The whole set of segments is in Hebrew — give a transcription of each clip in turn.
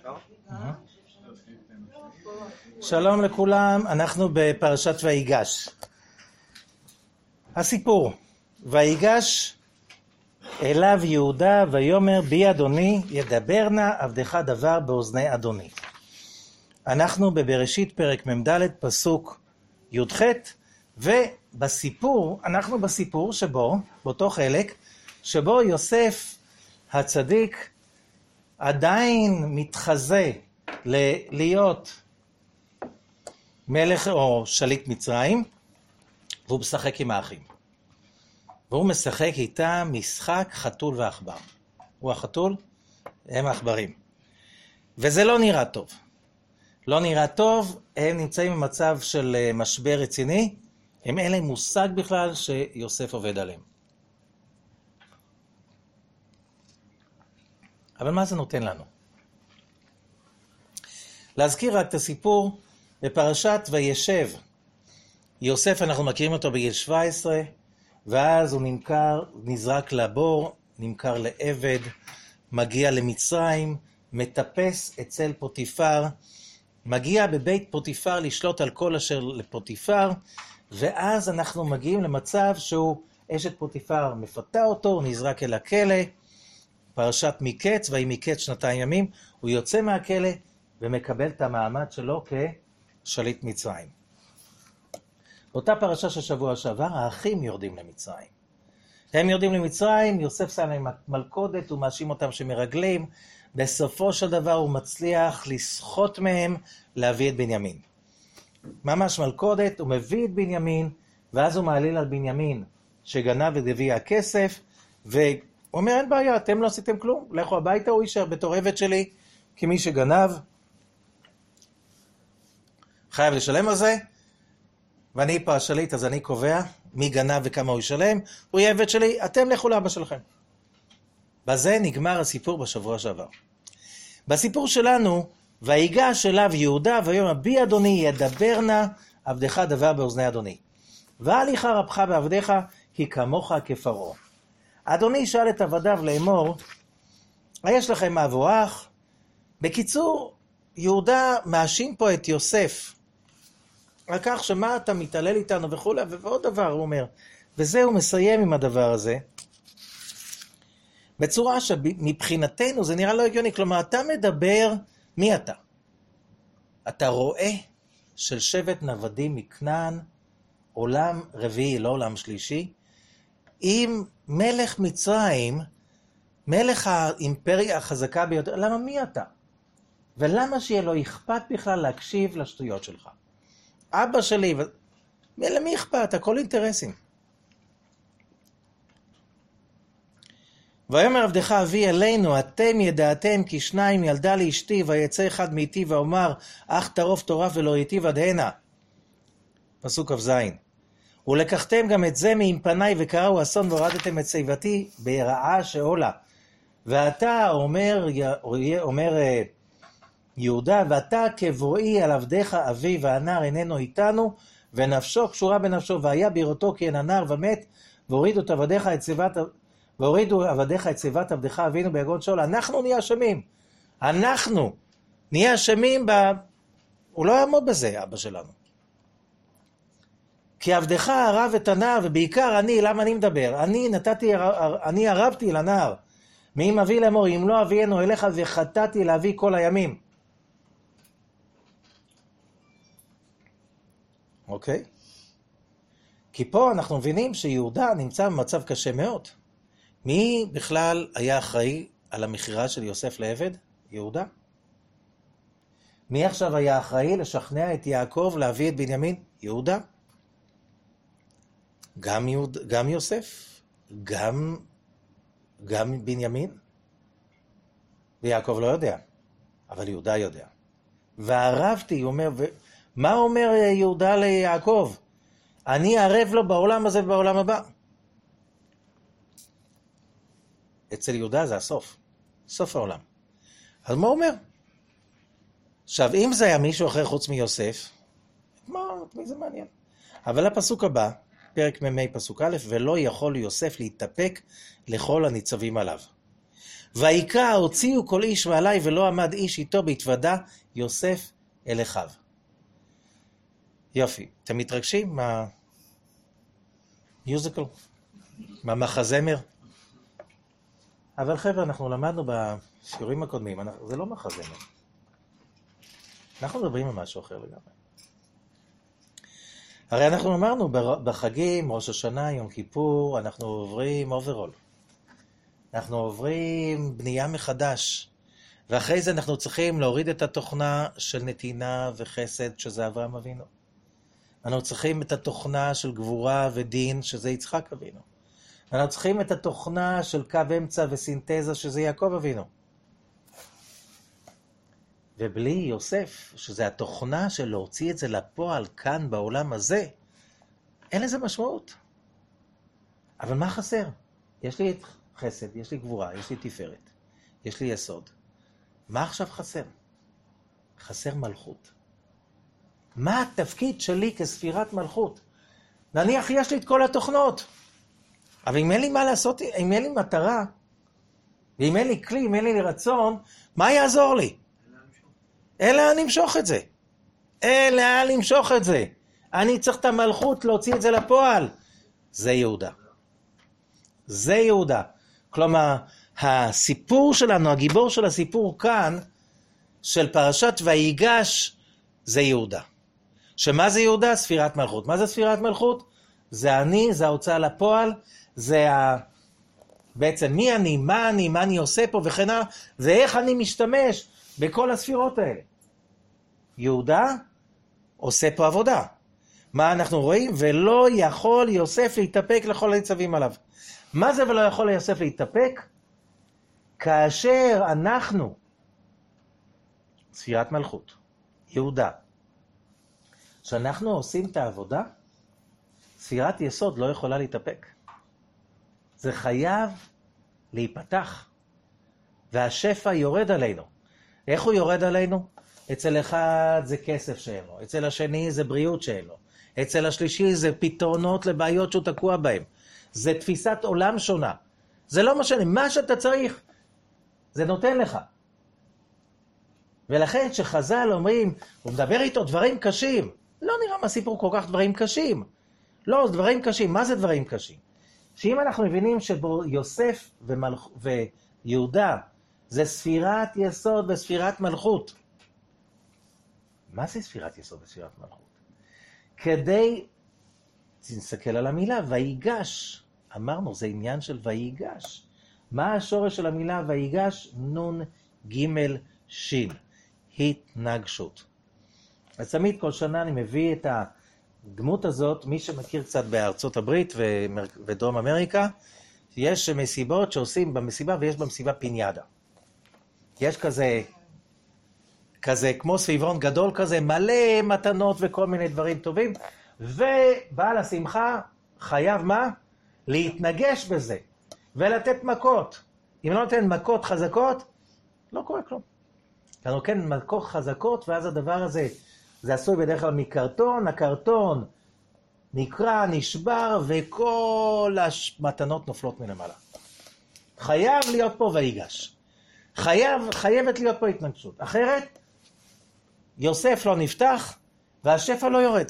שלום לכולם, אנחנו בפרשת ויגש. הסיפור, ויגש אליו יהודה ויאמר בי אדוני ידבר נא עבדך דבר באוזני אדוני. אנחנו בבראשית פרק מ"ד פסוק י"ח, ובסיפור, אנחנו בסיפור שבו, באותו חלק, שבו יוסף הצדיק עדיין מתחזה להיות מלך או שליט מצרים, והוא משחק עם האחים. והוא משחק איתם משחק חתול ועכבר. הוא החתול, הם העכברים. וזה לא נראה טוב. לא נראה טוב, הם נמצאים במצב של משבר רציני, הם אין להם מושג בכלל שיוסף עובד עליהם. אבל מה זה נותן לנו? להזכיר רק את הסיפור בפרשת וישב. יוסף, אנחנו מכירים אותו בגיל 17, ואז הוא נזרק לבור, נמכר לעבד, מגיע למצרים, מטפס אצל פוטיפר, מגיע בבית פוטיפר לשלוט על כל אשר לפוטיפר, ואז אנחנו מגיעים למצב שהוא אשת פוטיפר מפתה אותו, הוא נזרק אל הכלא, פרשת מקץ, והיא מקץ 2 ימים, הוא יוצא מהכלא ומקבל את המעמד שלו כשליט מצרים. באותה פרשה של שבוע שעבר, האחים יורדים למצרים. הם יורדים למצרים, יוסף שם להם מלכודת, הוא מאשים אותם שמרגלים, בסופו של דבר הוא מצליח לסחוט מהם להביא את בנימין. ממש מלכודת, הוא מביא את בנימין, ואז הוא מעליל על בנימין שגנב את גביע הכסף, והוא אומר אין בעיה, אתם לא עשיתם כלום, לכו הביתה, הוא יישאר בתור עבד שלי, כמי שגנב, חייב לשלם על זה, ואני פה השליט, אז אני קובע מי גנב וכמה הוא ישלם, הוא יהיה עבד שלי, אתם לכו לאבא שלכם. בזה נגמר הסיפור בשבוע שעבר. בסיפור שלנו, ויגש אליו יהודה ויאמר בי אדוני ידבר נא עבדך דבר באוזני אדוני. והליך רבך בעבדך כי כמוך כפרעה. אדוני שאל את עבדיו לאמור, יש לכם מבואך? בקיצור, יהודה מאשים פה את יוסף, על כך שמה אתה מתעלל איתנו וכו', ועוד דבר הוא אומר, וזה הוא מסיים עם הדבר הזה, בצורה שמבחינתנו זה נראה לא הגיוני, כלומר אתה מדבר, מי אתה? אתה רואה של שבט נוודים מכנען, עולם רביעי, לא עולם שלישי, עם מלך מצרים, מלך האימפריה החזקה ביותר, למה מי אתה? ולמה שיהיה לו אכפת בכלל להקשיב לשטויות שלך? אבא שלי, למי אכפת? הכל אינטרסים. ויאמר עבדך אבי אלינו, אתם ידעתם כי 2 ילדה לאשתי, ויצא אחד מאיתי ואומר, אך טרוף טורף ולא ייטיב עד הנה. פסוק כ"ז. ולקחתם גם את זה מעם פניי וקראו אסון והורדתם את שיבתי ברעה שאולה. ואתה אומר יהודה, ואתה כבואי על עבדך אבי, והנער איננו איתנו, ונפשו קשורה בנפשו, והיה בראותו כי אין הנער ומת, והורידו עבדיך את שיבת עבדך אבינו ביגון שאול. אנחנו נהיה אשמים. אנחנו נהיה אשמים הוא לא יעמוד בזה, אבא שלנו. כי עבדך הרב את הנער, ובעיקר אני, למה אני מדבר? אני הרבתי לנער. מאם אבי לאמור, אם לא אבינו אליך, וחטאתי להביא כל הימים. אוקיי? כי פה אנחנו מבינים שיהודה נמצא במצב קשה מאוד. מי בכלל היה אחראי על המכירה של יוסף לעבד? יהודה. מי עכשיו היה אחראי לשכנע את יעקב להביא את בנימין? יהודה. גם יוסף, גם בנימין. ויעקב לא יודע, אבל יהודה יודע. והערבתי, אומר, מה אומר יהודה ליעקב? אני ערב לו בעולם הזה ובעולם הבא. אצל יהודה זה הסוף, סוף העולם. אז מה הוא אומר? עכשיו, אם זה היה מישהו אחר חוץ מיוסף, מי זה מעניין? אבל הפסוק הבא, פרק מ"ה פסוק א', ולא יכול יוסף להתאפק לכל הניצבים עליו. ויקרא הוציאו כל איש מעלי ולא עמד איש איתו בהתוודע יוסף אל אחיו. יופי, אתם מתרגשים מהמיוזיקל? מהמחזמר? אבל חבר'ה, אנחנו למדנו בשיעורים הקודמים, זה לא מחזמר. אנחנו מדברים על משהו אחר לגמרי. הרי אנחנו אמרנו בחגים, ראש השנה, יום כיפור, אנחנו עוברים אוברול. אנחנו עוברים בנייה מחדש. ואחרי זה אנחנו צריכים להוריד את התוכנה של נתינה וחסד, שזה אברהם אבינו. אנחנו צריכים את התוכנה של גבורה ודין, שזה יצחק אבינו. אנחנו צריכים את התוכנה של קו אמצע וסינתזה, שזה יעקב אבינו. ובלי יוסף, שזה התוכנה של להוציא את זה לפועל כאן בעולם הזה, אין לזה משמעות. אבל מה חסר? יש לי את חסד, יש לי גבורה, יש לי תפארת, יש לי יסוד. מה עכשיו חסר? חסר מלכות. מה התפקיד שלי כספירת מלכות? נניח יש לי את כל התוכנות, אבל אם אין לי מה לעשות, אם אין לי מטרה, ואם אין לי כלי, אם אין לי רצון, מה יעזור לי? אין לאן למשוך את זה. אין לאן למשוך את זה. אני צריך את המלכות להוציא את זה לפועל. זה יהודה. זה יהודה. כלומר, הסיפור שלנו, הגיבור של הסיפור כאן, של פרשת ויגש, זה יהודה. שמה זה יהודה? ספירת מלכות. מה זה ספירת מלכות? זה אני, זה ההוצאה לפועל, זה בעצם מי אני, מה אני עושה פה וכן הלאה, ואיך אני משתמש בכל הספירות האלה. יהודה עושה פה עבודה. מה אנחנו רואים? ולא יכול יוסף להתאפק לכל הניצבים עליו. מה זה ולא יכול יוסף להתאפק? כאשר אנחנו, ספירת מלכות, יהודה, שאנחנו עושים את העבודה, ספירת יסוד לא יכולה להתאפק. זה חייב להיפתח. והשפע יורד עלינו. איך הוא יורד עלינו? אצל אחד זה כסף שאין לו, אצל השני זה בריאות שאין לו, אצל השלישי זה פתרונות לבעיות שהוא תקוע בהם. זה תפיסת עולם שונה. זה לא משנה, מה שאתה צריך, זה נותן לך. ולכן שחז"ל אומרים, הוא מדבר איתו דברים קשים, לא נראה מהסיפור כל כך דברים קשים. לא, דברים קשים. מה זה דברים קשים? שאם אנחנו מבינים שבו יוסף ויהודה זה ספירת יסוד וספירת מלכות. מה זה ספירת יסוד וספירת מלכות? כדי, נסתכל על המילה, ויגש. אמרנו, זה עניין של ויגש. מה השורש של המילה ויגש? נון ג' שין. התנגשות. אז תמיד כל שנה אני מביא את הדמות הזאת, מי שמכיר קצת בארצות הברית ודרום אמריקה, יש מסיבות שעושים במסיבה ויש במסיבה פיניאדה. יש כזה כמו סביבון גדול כזה, מלא מתנות וכל מיני דברים טובים, ובעל השמחה חייב מה? להתנגש בזה, ולתת מכות. אם לא נותן מכות חזקות, לא קורה כלום. אתה נותן מכות חזקות, ואז הדבר הזה, זה עשוי בדרך כלל מקרטון, הקרטון נקרע, נשבר, וכל המתנות נופלות מלמעלה. חייב להיות פה ויגש. חייבת להיות פה התנגשות. אחרת, יוסף לא נפתח, והשפע לא יורד.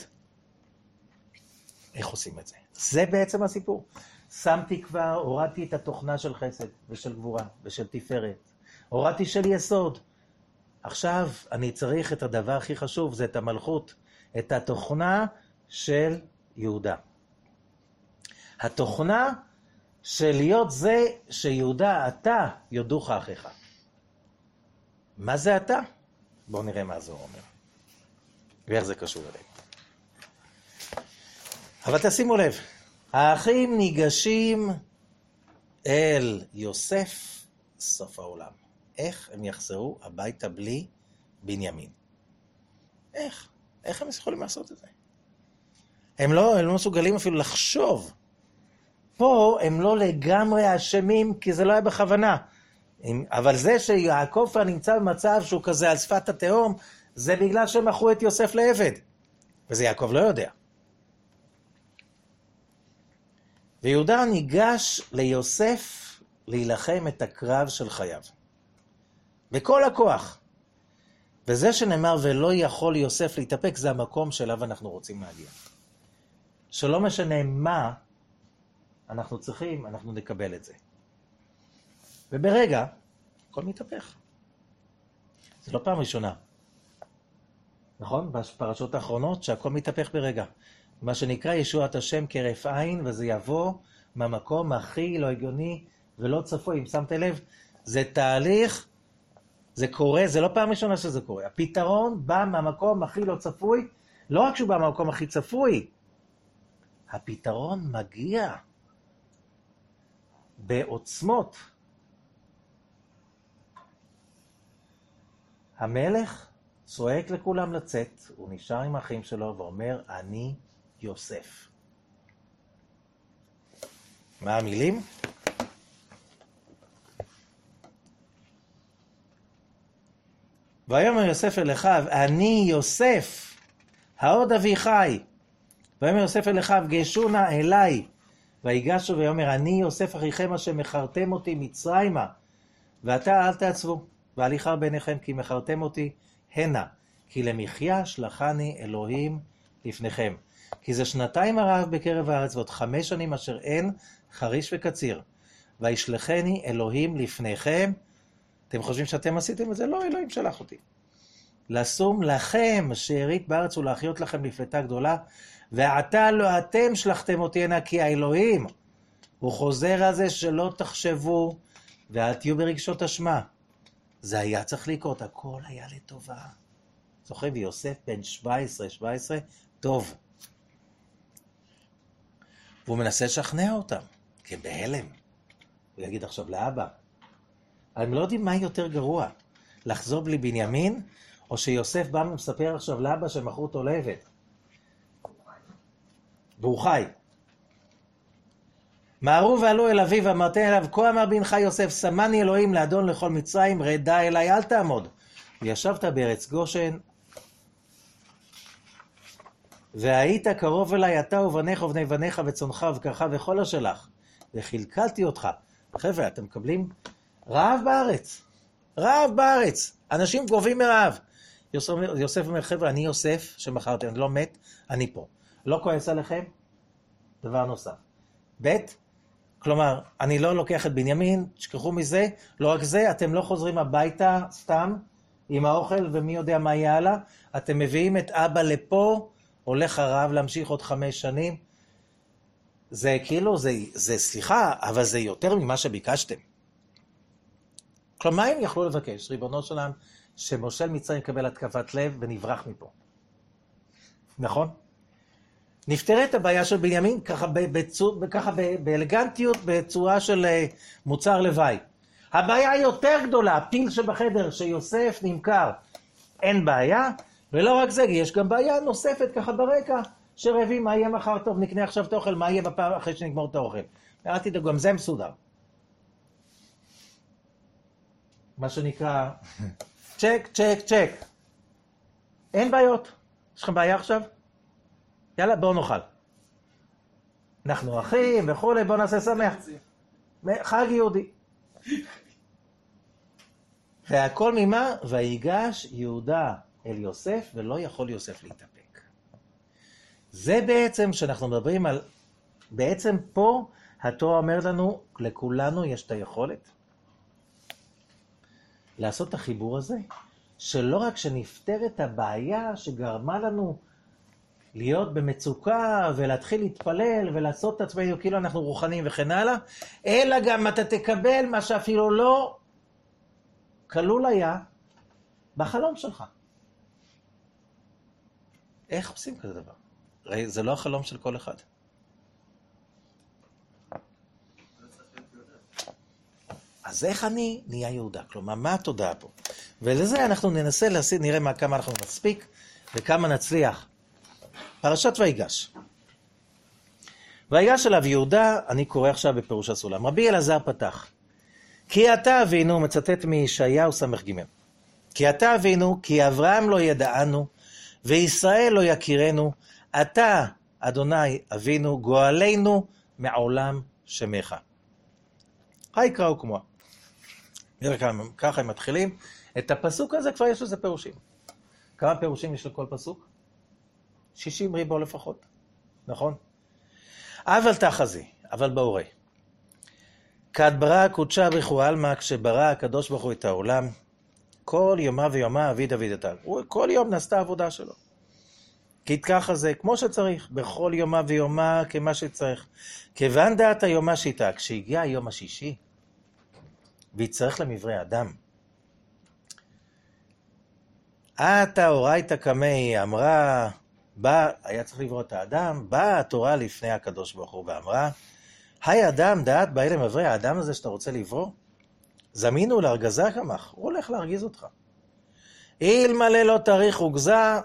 איך עושים את זה? זה בעצם הסיפור. שמתי כבר, הורדתי את התוכנה של חסד, ושל גבורה, ושל תפארת. הורדתי של יסוד. עכשיו אני צריך את הדבר הכי חשוב, זה את המלכות, את התוכנה של יהודה. התוכנה של להיות זה שיהודה, אתה יודוך אחיך. מה זה אתה? בואו נראה מה זה אומר. ואיך זה קשור אליי. אבל תשימו לב, האחים ניגשים אל יוסף סוף העולם. איך הם יחזרו הביתה בלי בנימין? איך? איך הם יכולים לעשות את זה? הם לא מסוגלים אפילו לחשוב. פה הם לא לגמרי אשמים, כי זה לא היה בכוונה. אבל זה שיעקב נמצא במצב שהוא כזה על שפת התהום, זה בגלל שהם מכרו את יוסף לעבד. וזה יעקב לא יודע. ויהודה ניגש ליוסף להילחם את הקרב של חייו. בכל הכוח. וזה שנאמר ולא יכול יוסף להתאפק, זה המקום שאליו אנחנו רוצים להגיע. שלא משנה מה אנחנו צריכים, אנחנו נקבל את זה. וברגע, הכל מתהפך. זה לא פעם ראשונה. נכון? בפרשות האחרונות שהכל מתהפך ברגע. מה שנקרא ישועת השם כרף עין, וזה יבוא מהמקום הכי לא הגיוני ולא צפוי. אם שמת לב, זה תהליך, זה קורה, זה לא פעם ראשונה שזה קורה. הפתרון בא מהמקום הכי לא צפוי, לא רק שהוא בא מהמקום הכי צפוי, הפתרון מגיע בעוצמות. המלך צועק לכולם לצאת, הוא נשאר עם האחים שלו ואומר, אני יוסף. מה המילים? ויאמר יוסף אל אחיו, אני יוסף, העוד אבי חי. ויאמר יוסף אל אחיו, גשו נא אליי. ויגשו ויאמר, אני יוסף אחיכם אשר מכרתם אותי מצרימה, ועתה אל תעצבו, ואל יכר בעיניכם כי מכרתם אותי הנה, כי למחיה שלחני אלוהים לפניכם. כי זה 2 הרעב בקרב הארץ, ועוד 5 שנים אשר אין חריש וקציר. וישלחני אלוהים לפניכם. אתם חושבים שאתם עשיתם את זה? לא, אלוהים שלח אותי. לשום לכם שארית בארץ ולהחיות לכם לפלטה גדולה, ועתה לא אתם שלחתם אותי הנה, כי האלוהים. הוא חוזר על זה שלא תחשבו, ואל תהיו ברגשות אשמה. זה היה צריך לקרות, הכל היה לטובה. זוכרים, ויוסף בן 17, טוב. והוא מנסה לשכנע אותם, כי בהלם. הוא יגיד עכשיו לאבא, הם לא יודעים מה יותר גרוע, לחזור בלי בנימין, או שיוסף בא ומספר עכשיו לאבא שמכרו אותו לעבד. והוא חי. מהרו ועלו אל אביו ואמרתם אליו, כה אמר בנך יוסף, שמני אלוהים לאדון לכל מצרים, רדה אליי אל תעמוד. וישבת בארץ גושן, והיית קרוב אליי אתה ובניך ובני בניך וצונך ובקרך וכל השלך, וחלקלתי אותך. חבר'ה, אתם מקבלים רעב בארץ. רעב בארץ. אנשים גובים מרעב. יוסף אומר, חבר'ה, אני יוסף שמכרתם, אני לא מת, אני פה. לא כועס עליכם? דבר נוסף. כלומר, אני לא לוקח את בנימין, תשכחו מזה, לא רק זה, אתם לא חוזרים הביתה סתם עם האוכל ומי יודע מה יהיה הלאה, אתם מביאים את אבא לפה, הולך הרב להמשיך עוד 5 שנים, זה כאילו, זה סליחה, אבל זה יותר ממה שביקשתם. כלומר, הם יכלו לבקש, ריבונו שלהם, שמושל מצרים יקבל התקפת לב ונברח מפה. נכון? נפתר את הבעיה של בנימין, ככה באלגנטיות, בצורה של מוצר לוואי. הבעיה יותר גדולה, הפיל שבחדר שיוסף נמכר, אין בעיה, ולא רק זה, יש גם בעיה נוספת ככה ברקע, שרבים, מה יהיה מחר טוב, נקנה עכשיו את האוכל, מה יהיה בפעם אחרי שנגמור את האוכל. אל תדאגו, גם זה מסודר. מה שנקרא, צ'ק, צ'ק, צ'ק. אין בעיות. יש לכם בעיה עכשיו? יאללה, בואו נאכל. אנחנו אחים וכולי, בואו נעשה שמח. חג יהודי. והכל ממה? ויגש יהודה אל יוסף, ולא יכול יוסף להתאפק. זה בעצם שאנחנו מדברים על, בעצם פה התורה אומרת לנו, לכולנו יש את היכולת לעשות את החיבור הזה, שלא רק שנפטר את הבעיה שגרמה לנו להיות במצוקה ולהתחיל להתפלל ולעשות את עצמנו כאילו אנחנו רוחניים וכן הלאה, אלא גם אתה תקבל מה שאפילו לא כלול היה בחלום שלך. איך עושים כזה דבר? הרי זה לא החלום של כל אחד. אז איך אני נהיה יהודה? כלומר, מה התודעה פה? ולזה אנחנו ננסה נראה כמה אנחנו נספיק וכמה נצליח. פרשת ויגש. ויגש אליו יהודה, אני קורא עכשיו בפירוש הסולם. רבי אלעזר פתח. כי אתה אבינו, מצטט מישעיהו ס"ג. כי אתה אבינו, כי אברהם לא ידענו, וישראל לא יכירנו, אתה, אדוני אבינו, גואלנו מעולם שמך. היקרא וכמוה. ככה הם מתחילים. את הפסוק הזה כבר יש לזה פירושים. כמה פירושים יש לכל פסוק? 60 ריבו לפחות, נכון? אבל תחזי, אבל בהורי. כד ברא קודשה בריחו עלמא, כשברא הקדוש ברוך הוא את העולם, כל יומה ויומה אבי דוד את העם. הוא כל יום נעשתה עבודה שלו. כי ככה זה כמו שצריך, בכל יומה ויומה כמה שצריך. כיוון דעת היומה שיטה, כשהגיע היום השישי, ויצטרך למברי אדם. אתה אורייתא קמי אמרה, היה צריך לברוא את האדם, באה התורה לפני הקדוש ברוך הוא ואמרה, היי אדם, דעת באי למברי האדם הזה שאתה רוצה לברוא? זמינו להרגזה כמך, הוא הולך להרגיז אותך. אלמלא לא תאריך וגזה,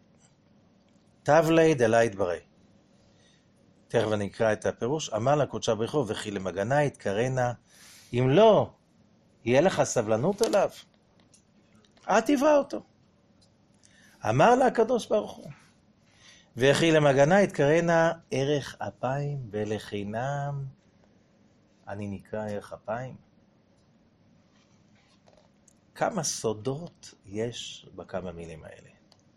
תבלי דלה יתברא. תכף אני אקרא את הפירוש. אמר לה קודשה בריך הוא וכי למגנה יתקרנה, אם לא יהיה לך סבלנות אליו, אל תברא אותו. אמר לה הקדוש ברוך הוא וכי למגנה יתקרנה ערך אפיים ולחינם. אני נקרא ערך אפיים. כמה סודות יש בכמה מילים האלה.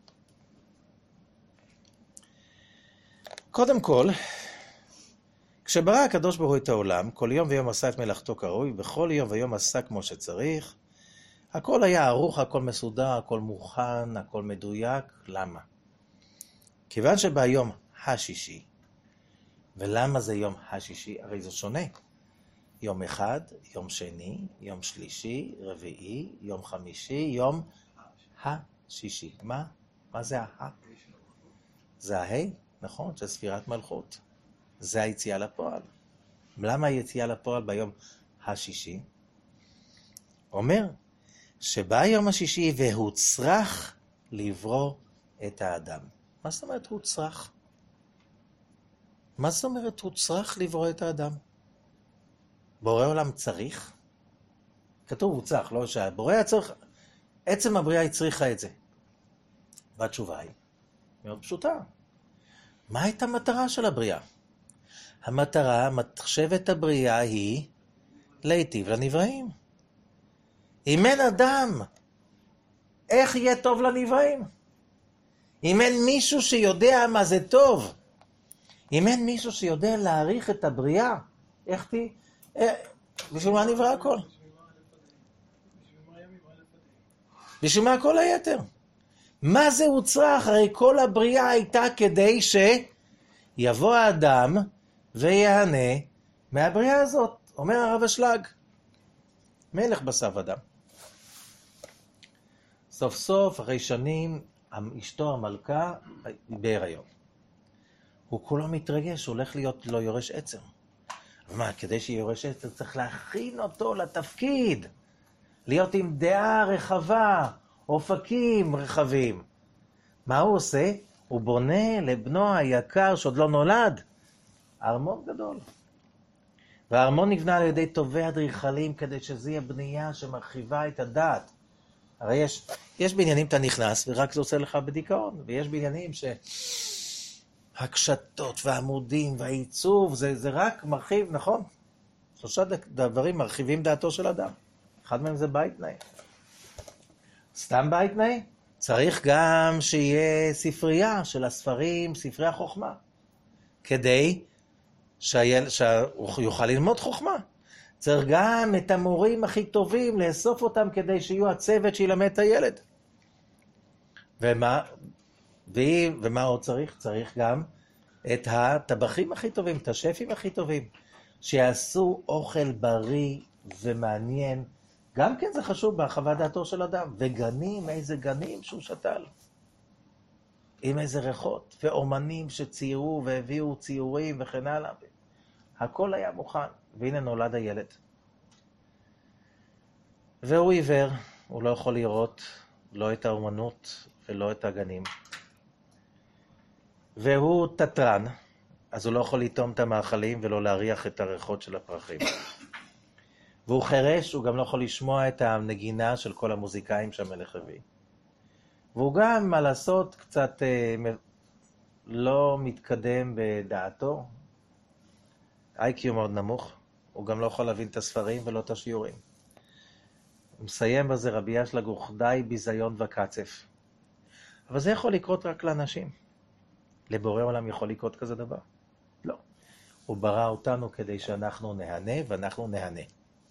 קודם כל, כשברא הקדוש ברוך הוא את העולם, כל יום ויום עשה את מלאכתו כראוי, בכל יום ויום עשה כמו שצריך, הכל היה ערוך, הכל מסודר, הכל מוכן, הכל מדויק. למה? כיוון שביום השישי, ולמה זה יום השישי? הרי זה שונה. יום אחד, יום שני, יום שלישי, רביעי, יום חמישי, יום השישי. מה זה ה? זה ההי, נכון, זה ספירת מלכות. זה היציאה לפועל. למה היציאה לפועל ביום השישי? אומר שבא יום השישי והוא צריך לברוא את האדם. מה זאת אומרת הוא צריך? מה זאת אומרת הוא צריך לברוא את האדם? בורא עולם צריך? כתוב הוא צריך, לא שהבורא היה צריך, עצם הבריאה היא צריכה את זה. והתשובה היא מאוד פשוטה. מה הייתה המטרה של הבריאה? המטרה, מחשבת הבריאה היא להיטיב לנבראים. אם אין אדם, איך יהיה טוב לנבראים? אם אין מישהו שיודע מה זה טוב, אם אין מישהו שיודע להעריך את הבריאה, איך תהיה? בשביל מה נברא הכל? בשביל מה כל היתר? מה זה הוא צריך? הרי כל הבריאה הייתה כדי שיבוא האדם ויענה מהבריאה הזאת. אומר הרב אשלג, מלך בשר ודם. סוף סוף, אחרי שנים, אשתו המלכה בהיריון. הוא כולו מתרגש, הוא הולך להיות לו יורש עצם. מה, כדי שיהיה יורש עצם צריך להכין אותו לתפקיד. להיות עם דעה רחבה, אופקים רחבים. מה הוא עושה? הוא בונה לבנו היקר שעוד לא נולד ארמון גדול. והארמון נבנה על ידי טובי אדריכלים כדי שזה יהיה בנייה שמרחיבה את הדעת. הרי יש בעניינים אתה נכנס ורק זה עושה לך בדיכאון, ויש בעניינים שהקשתות והעמודים והעיצוב זה רק מרחיב, נכון? 3 דברים מרחיבים דעתו של אדם. אחד מהם זה בית נאי. סתם בית נאי? צריך גם שיהיה ספרייה של הספרים, ספרי החוכמה, כדי שהוא יוכל ללמוד חוכמה. צריך גם את המורים הכי טובים, לאסוף אותם כדי שיהיו הצוות שילמד את הילד. ומה עוד צריך? צריך גם את הטבחים הכי טובים, את השפים הכי טובים, שיעשו אוכל בריא ומעניין. גם כן זה חשוב בהרחבת דעתו של אדם. וגנים, איזה גנים שהוא שתל. עם איזה ריחות, ואומנים שציירו והביאו ציורים וכן הלאה. הכל היה מוכן, והנה נולד הילד. והוא עיוור, הוא לא יכול לראות לא את האומנות ולא את הגנים. והוא תטרן, אז הוא לא יכול לטעום את המאכלים ולא להריח את הריחות של הפרחים. והוא חרש, הוא גם לא יכול לשמוע את הנגינה של כל המוזיקאים שהמלך הביא. והוא גם, מה לעשות, קצת לא מתקדם בדעתו. IQ מאוד נמוך, הוא גם לא יכול להבין את הספרים ולא את השיעורים. הוא מסיים בזה רבי ישלג וכדי ביזיון וקצף. אבל זה יכול לקרות רק לאנשים. לבורא עולם יכול לקרות כזה דבר? לא. הוא ברא אותנו כדי שאנחנו נהנה ואנחנו נהנה.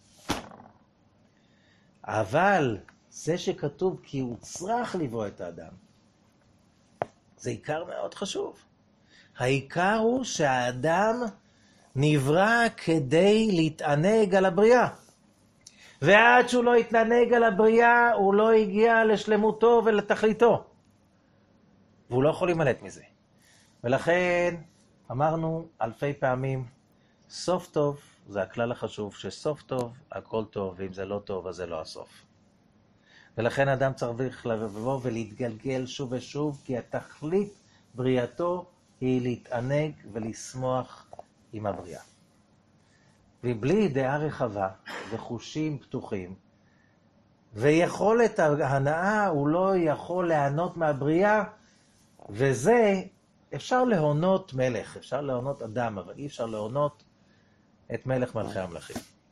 אבל זה שכתוב כי הוא צריך לברוא את האדם, זה עיקר מאוד חשוב. העיקר הוא שהאדם נברא כדי להתענג על הבריאה. ועד שהוא לא התענג על הבריאה, הוא לא הגיע לשלמותו ולתכליתו. והוא לא יכול להימלט מזה. ולכן אמרנו אלפי פעמים, סוף טוב, זה הכלל החשוב, שסוף טוב, הכל טוב, ואם זה לא טוב, אז זה לא הסוף. ולכן האדם צריך לבוא ולהתגלגל שוב ושוב, כי התכלית בריאתו היא להתענג ולשמוח עם הבריאה. ובלי דעה רחבה וחושים פתוחים, ויכולת ההנאה הוא לא יכול ליהנות מהבריאה, וזה אפשר להונות מלך, אפשר להונות אדם, אבל אי אפשר להונות את מלך מלכי המלכים.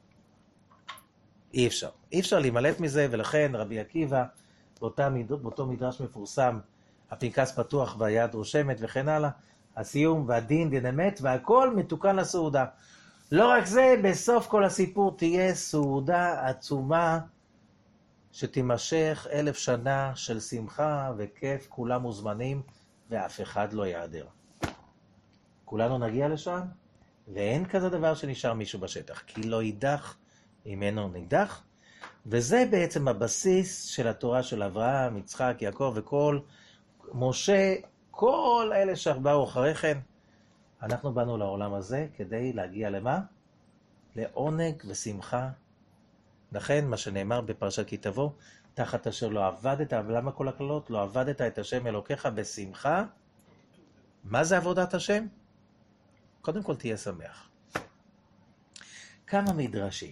אי אפשר. אי אפשר להימלט מזה, ולכן רבי עקיבא, באותו מדרש מפורסם, הפנקס פתוח והיד רושמת וכן הלאה, הסיום והדין דין אמת, והכל מתוקן לסעודה. לא רק זה, בסוף כל הסיפור תהיה סעודה עצומה, שתימשך 1000 שנה של שמחה וכיף, כולם מוזמנים, ואף אחד לא יעדר. כולנו נגיע לשם, ואין כזה דבר שנשאר מישהו בשטח, כי לא יידח ממנו נידח, וזה בעצם הבסיס של התורה של אברהם, יצחק, יעקב וכל, משה, כל אלה שבאו אחרי כן. אנחנו באנו לעולם הזה כדי להגיע למה? לעונג ושמחה. לכן מה שנאמר בפרשת כי תבוא, תחת אשר לא עבדת, אבל למה כל הכללות? לא עבדת את השם אלוקיך בשמחה. מה זה עבודת השם? קודם כל תהיה שמח. כמה מדרשים,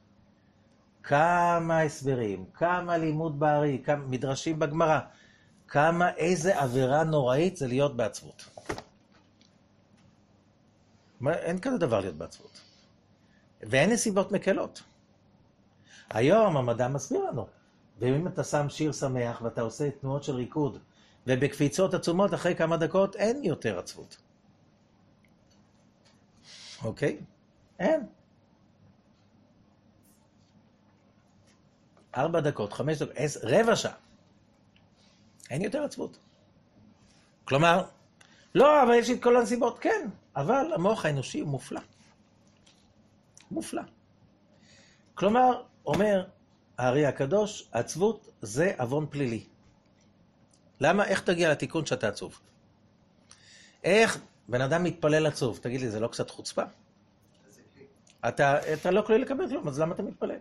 כמה הסברים, כמה לימוד בארי, כמה מדרשים בגמרא, איזה עבירה נוראית זה להיות בעצבות. אין כזה דבר להיות בעצבות. ואין נסיבות מקלות. היום המדע מסביר לנו. ואם אתה שם שיר שמח ואתה עושה תנועות של ריקוד, ובקפיצות עצומות אחרי כמה דקות אין יותר עצבות. אוקיי? אין. 4 דקות, 5 דקות, רבע שעה. אין יותר עצבות. כלומר, לא, אבל יש את כל הנסיבות, כן. אבל המוח האנושי הוא מופלא. מופלא. כלומר, אומר הארי הקדוש, עצבות זה עוון פלילי. למה? איך תגיע לתיקון שאתה עצוב? איך בן אדם מתפלל עצוב? תגיד לי, זה לא קצת חוצפה? אתה לא כלי לקבל כלום, אז למה אתה מתפלל?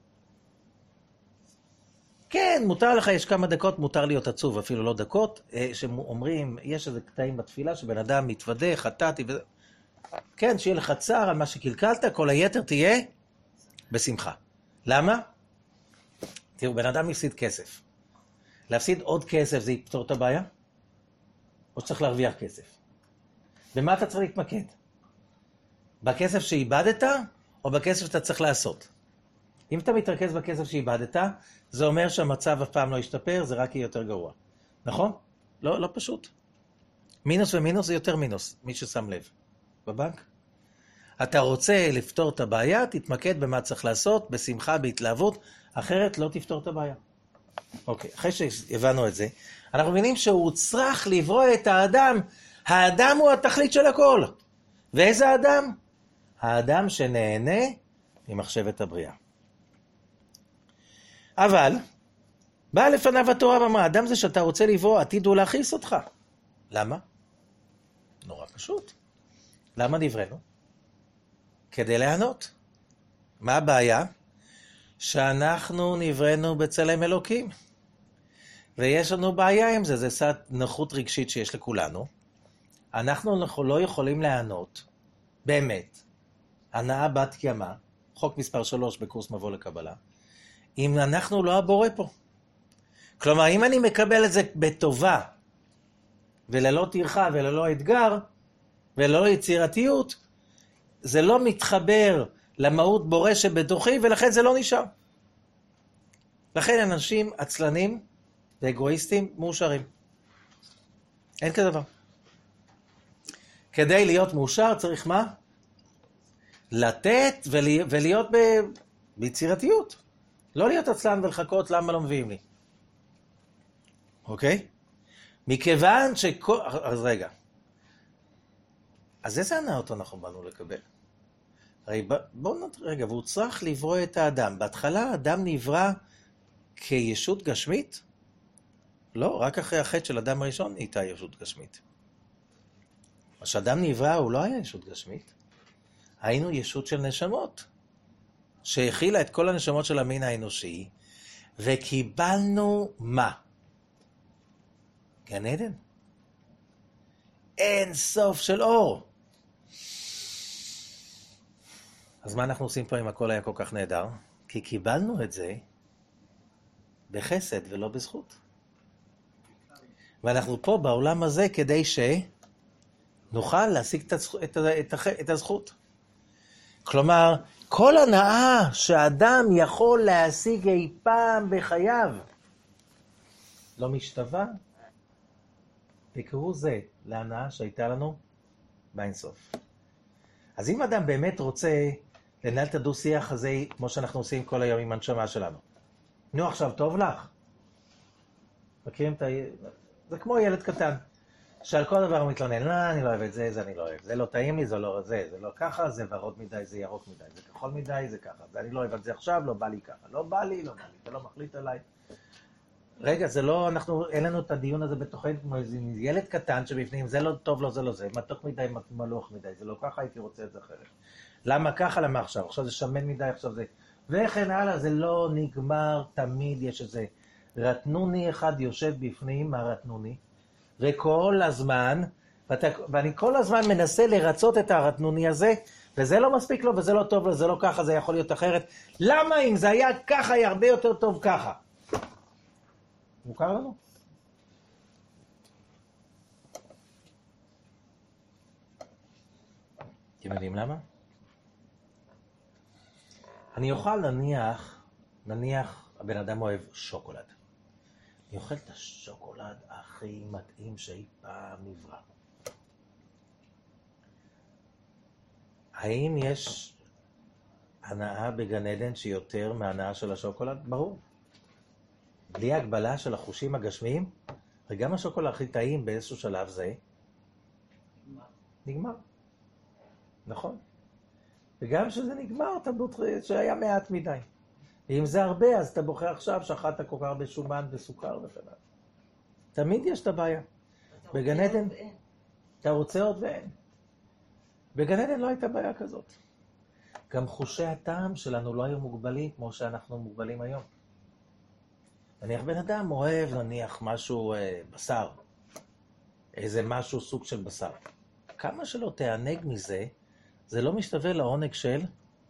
כן, מותר לך, יש כמה דקות, מותר להיות עצוב, אפילו לא דקות, שאומרים, יש איזה קטעים בתפילה שבן אדם מתוודה, חטאתי וזה. כן, שיהיה לך צער על מה שקלקלת, כל היתר תהיה בשמחה. למה? תראו, בן אדם יפסיד כסף. להפסיד עוד כסף זה יפתור את הבעיה? או שצריך להרוויח כסף? במה אתה צריך להתמקד? בכסף שאיבדת או בכסף שאתה צריך לעשות? אם אתה מתרכז בכסף שאיבדת, זה אומר שהמצב אף פעם לא ישתפר, זה רק יהיה יותר גרוע. נכון? לא פשוט. מינוס ומינוס זה יותר מינוס, מי ששם לב. בבנק? אתה רוצה לפתור את הבעיה, תתמקד במה צריך לעשות, בשמחה, בהתלהבות, אחרת לא תפתור את הבעיה. אוקיי, אחרי שהבנו את זה, אנחנו מבינים שהוא צריך לברוא את האדם. האדם הוא התכלית של הכל. ואיזה אדם? האדם שנהנה ממחשבת הבריאה. אבל, באה לפניו התורה ואמרה, האדם זה שאתה רוצה לברוא, עתיד הוא להכעיס אותך. למה? נורא פשוט. למה נבראנו? כדי ליהנות. מה הבעיה? שאנחנו נבראנו בצלם אלוקים. ויש לנו בעיה עם זה, זה קצת נכות רגשית שיש לכולנו. אנחנו לא יכולים ליהנות, באמת, הנאה בת קיימא, חוק מספר 3 בקורס מבוא לקבלה, אם אנחנו לא הבורא פה. כלומר, אם אני מקבל את זה בטובה, וללא טרחה וללא אתגר, וללא יצירתיות, זה לא מתחבר למהות בורא שבתוכי, ולכן זה לא נשאר. לכן אנשים עצלנים ואגואיסטים מאושרים. אין כזה דבר. כדי להיות מאושר צריך מה? לתת ולהיות ביצירתיות. לא להיות עצלן ולחכות למה לא מביאים לי. אוקיי? מכיוון אז רגע. אז איזה הנאות אנחנו באנו לקבל? הרי רגע, והוא צריך לברוא את האדם. בהתחלה האדם נברא כישות גשמית? לא, רק אחרי החטא של אדם הראשון נהייתה ישות גשמית. כשאדם נברא הוא לא היה ישות גשמית. היינו ישות של נשמות, שהכילה את כל הנשמות של המין האנושי, וקיבלנו מה? גן עדן. אין סוף של אור. אז מה אנחנו עושים פה אם הכל היה כל כך נהדר? כי קיבלנו את זה בחסד ולא בזכות. ואנחנו פה בעולם הזה כדי שנוכל להשיג את הזכות. כלומר, כל הנאה שהאדם יכול להשיג אי פעם בחייו לא משתווה וכהוא זה להנאה שהייתה לנו באינסוף. אז אם אדם באמת רוצה לנהל את הדו-שיח הזה כמו שאנחנו עושים כל היום עם הנשמה שלנו, נו עכשיו טוב לך? מכירים את זה כמו ילד קטן שעל כל דבר הוא מתלונן, לא, אני לא אוהב את זה, זה אני לא אוהב, זה לא טעים לי, זה לא ככה, זה ורוד מדי, זה ירוק מדי, זה כחול מדי, זה ככה, אני לא אוהב את זה עכשיו, לא בא לי ככה, לא בא לי, אתה לא מחליט עליי. רגע, זה לא, אין לנו את הדיון הזה בתוכנו כמו איזה ילד קטן שבפנים, זה לא טוב לו, זה לא זה, מתוק מדי, מלוח מדי, זה לא ככה, הייתי רוצה את זה אחרת. למה ככה, למה עכשיו? עכשיו זה שמן מדי, עכשיו זה, וכן הלאה, זה לא נגמר, תמיד יש איזה רטנוני אחד יושב בפנים, מה רטנוני? וכל הזמן, ואני כל הזמן מנסה לרצות את הרטנוני הזה, וזה לא מספיק לו, וזה לא טוב לו, זה לא ככה, זה יכול להיות אחרת. למה אם זה היה ככה, היה הרבה יותר טוב ככה? מוכר לנו? אתם יודעים למה? אני אוכל נניח הבן אדם אוהב שוקולד. אני אוכל את השוקולד הכי מתאים שאי פעם נברא. האם יש הנאה בגן עדן שיותר מהנאה של השוקולד? ברור. בלי הגבלה של החושים הגשמיים, וגם השוקולד הכי טעים באיזשהו שלב זה נגמר. נכון. וגם שזה נגמר, אתה בוטח שהיה מעט מדי. ואם זה הרבה, אז אתה בוחר עכשיו שאכלת כל כך הרבה שומן וסוכר וכן. תמיד יש את הבעיה. בגן עדן, אתה רוצה עוד ואין. בגן עדן לא הייתה בעיה כזאת. גם חושי הטעם שלנו לא היו מוגבלים כמו שאנחנו מוגבלים היום. נניח בן אדם אוהב נניח משהו בשר, איזה משהו סוג של בשר. כמה שלא תענג מזה, זה לא משתווה לעונג של...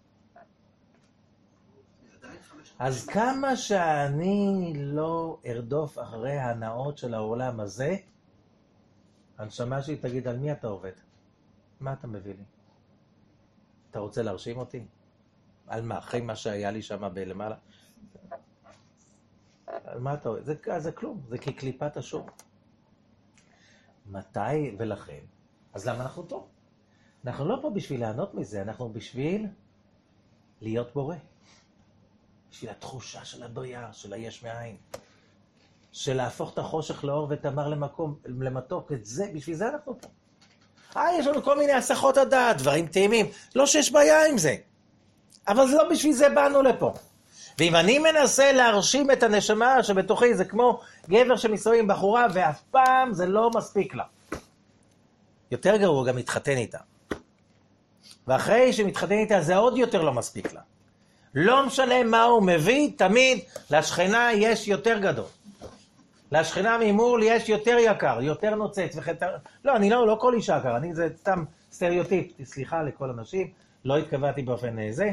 אז כמה שאני לא ארדוף אחרי ההנאות של העולם הזה, הנשמה שלי תגיד על מי אתה עובד? מה אתה מביא לי? אתה רוצה להרשים אותי? על מה? אחרי מה שהיה לי שם בלמעלה? על מה אתה עובד? זה כלום, זה כקליפת השור. מתי ולכן? אז למה אנחנו פה? אנחנו לא פה בשביל לענות מזה, אנחנו בשביל להיות בורא. בשביל התחושה של הבריאה, של היש מאין. של להפוך את החושך לאור ותמר למתוק, את זה, בשביל זה אנחנו פה. יש לנו כל מיני הסחות הדעת, דברים טעימים, לא שיש בעיה עם זה. אבל זה לא בשביל זה באנו לפה. ואם אני מנסה להרשים את הנשמה שבתוכי, זה כמו גבר שמסתובב עם בחורה, ואף פעם זה לא מספיק לה. יותר גרוע, גם מתחתן איתה. ואחרי שמתחתן איתה, זה עוד יותר לא מספיק לה. לא משנה מה הוא מביא, תמיד לשכנה יש יותר גדול. לשכנה ממול יש יותר יקר, יותר נוצץ וחטר... לא, אני לא כל אישה יקר, זה סתם סטריאוטיפ, סליחה לכל אנשים, לא התכוונתי באופן זה.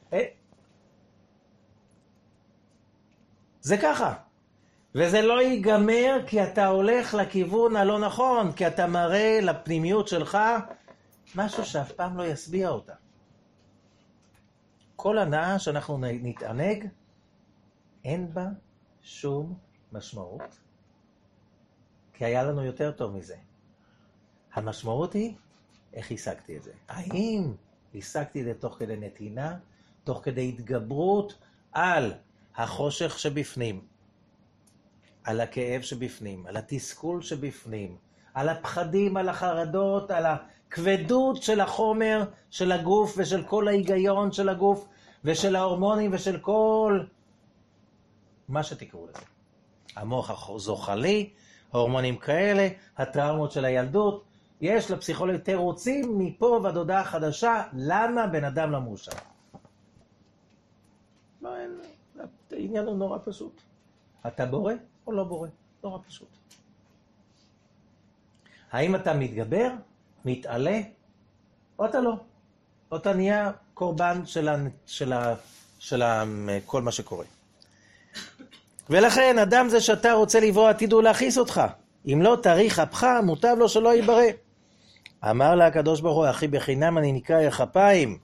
זה ככה. וזה לא ייגמר כי אתה הולך לכיוון הלא נכון, כי אתה מראה לפנימיות שלך משהו שאף פעם לא יסביע אותה. כל הנאה שאנחנו נתענג, אין בה שום משמעות, כי היה לנו יותר טוב מזה. המשמעות היא, איך השגתי את זה? האם השגתי את זה תוך כדי נתינה, תוך כדי התגברות על החושך שבפנים, על הכאב שבפנים, על התסכול שבפנים, על הפחדים, על החרדות, על הכבדות של החומר, של הגוף ושל כל ההיגיון של הגוף ושל ההורמונים ושל כל מה שתקראו לזה. המוח הזוחלי, הורמונים כאלה, הטראומות של הילדות, יש לפסיכולוג תירוצים מפה ועד הודעה חדשה, למה בן אדם לא מאושר. לא, אין, העניין הוא נורא פשוט. אתה בורא או לא בורא? נורא פשוט. האם אתה מתגבר, מתעלה, או אתה לא? או אתה נהיה קורבן של כל מה שקורה. ולכן, אדם זה שאתה רוצה לברוא עתיד הוא להכיס אותך. אם לא תאריך אפך, מוטב לו שלא ייברא. אמר לה הקדוש ברוך הוא, אחי בחינם אני נקרא ירח אפיים.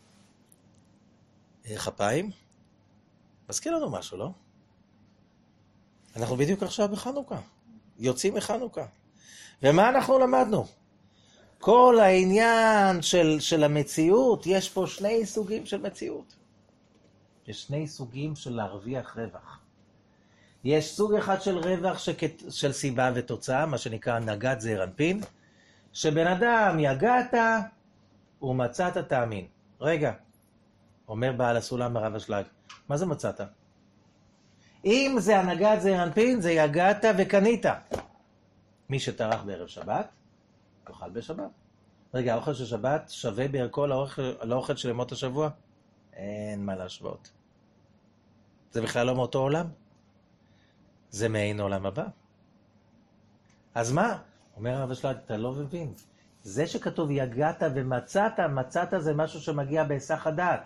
ירח אפיים? מזכיר לנו משהו, לא? אנחנו בדיוק עכשיו בחנוכה. יוצאים מחנוכה. ומה אנחנו למדנו? כל העניין של המציאות, יש פה שני סוגים של מציאות. יש שני סוגים של להרוויח רווח. יש סוג אחד של רווח של סיבה ותוצאה, מה שנקרא נגעת זעיר אנפין, שבן אדם יגעת ומצאת תאמין. רגע, אומר בעל הסולם הרב אשלג, מה זה מצאת? אם זה הנגעת זעיר אנפין, זה יגעת וקנית. מי שטרח בערב שבת, יאכל בשבת. רגע, האוכל של שבת שווה בערכו לאוכל של ימות השבוע? אין מה להשוות. זה בכלל לא מאותו עולם. זה מעין עולם הבא. אז מה? אומר הרב אשלג, אתה לא מבין. זה שכתוב יגעת ומצאת, מצאת זה משהו שמגיע בהיסח הדעת.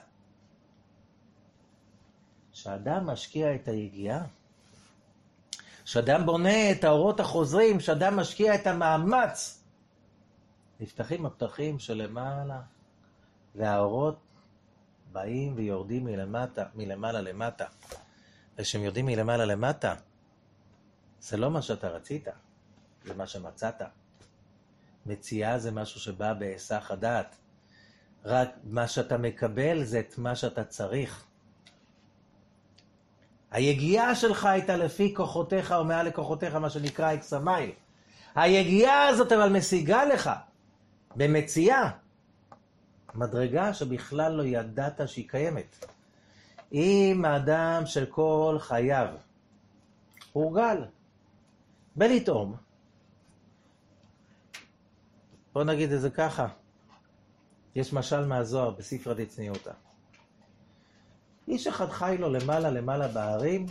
שאדם משקיע את היגיעה, שאדם בונה את האורות החוזרים, שאדם משקיע את המאמץ, נפתחים הפתחים שלמעלה, והאורות באים ויורדים מלמעלה למטה. ושהם יורדים מלמעלה למטה, זה לא מה שאתה רצית, זה מה שמצאת. מציאה זה משהו שבא בהיסח הדעת. רק מה שאתה מקבל זה את מה שאתה צריך. היגיעה שלך הייתה לפי כוחותיך או מעל לכוחותיך, מה שנקרא אקס המייל. היגיעה הזאת אבל משיגה לך במציאה מדרגה שבכלל לא ידעת שהיא קיימת. אם האדם של כל חייו הורגל בלטעום, בוא נגיד את זה ככה, יש משל מהזוהר בספר דצניותא. איש אחד חי לו למעלה בהרים,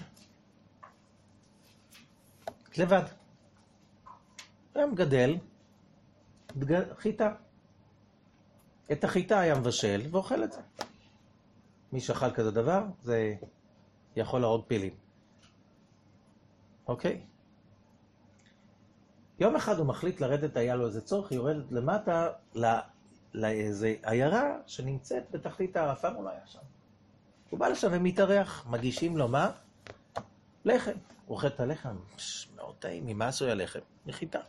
לבד. היה מגדל חיטה. את החיטה היה מבשל ואוכל את זה. מי שאכל כזה דבר, זה יכול להרוג פילים. אוקיי? יום אחד הוא מחליט לרדת, היה לו איזה צורך, היא יורדת למטה לאיזה עיירה שנמצאת בתחתית הערפם, הוא לא היה שם. הוא בא לשם ומתארח, מגישים לו מה? לחם. הוא אוכל את הלחם, מאוד טעים, ממה עשוי הלחם? מחיטה.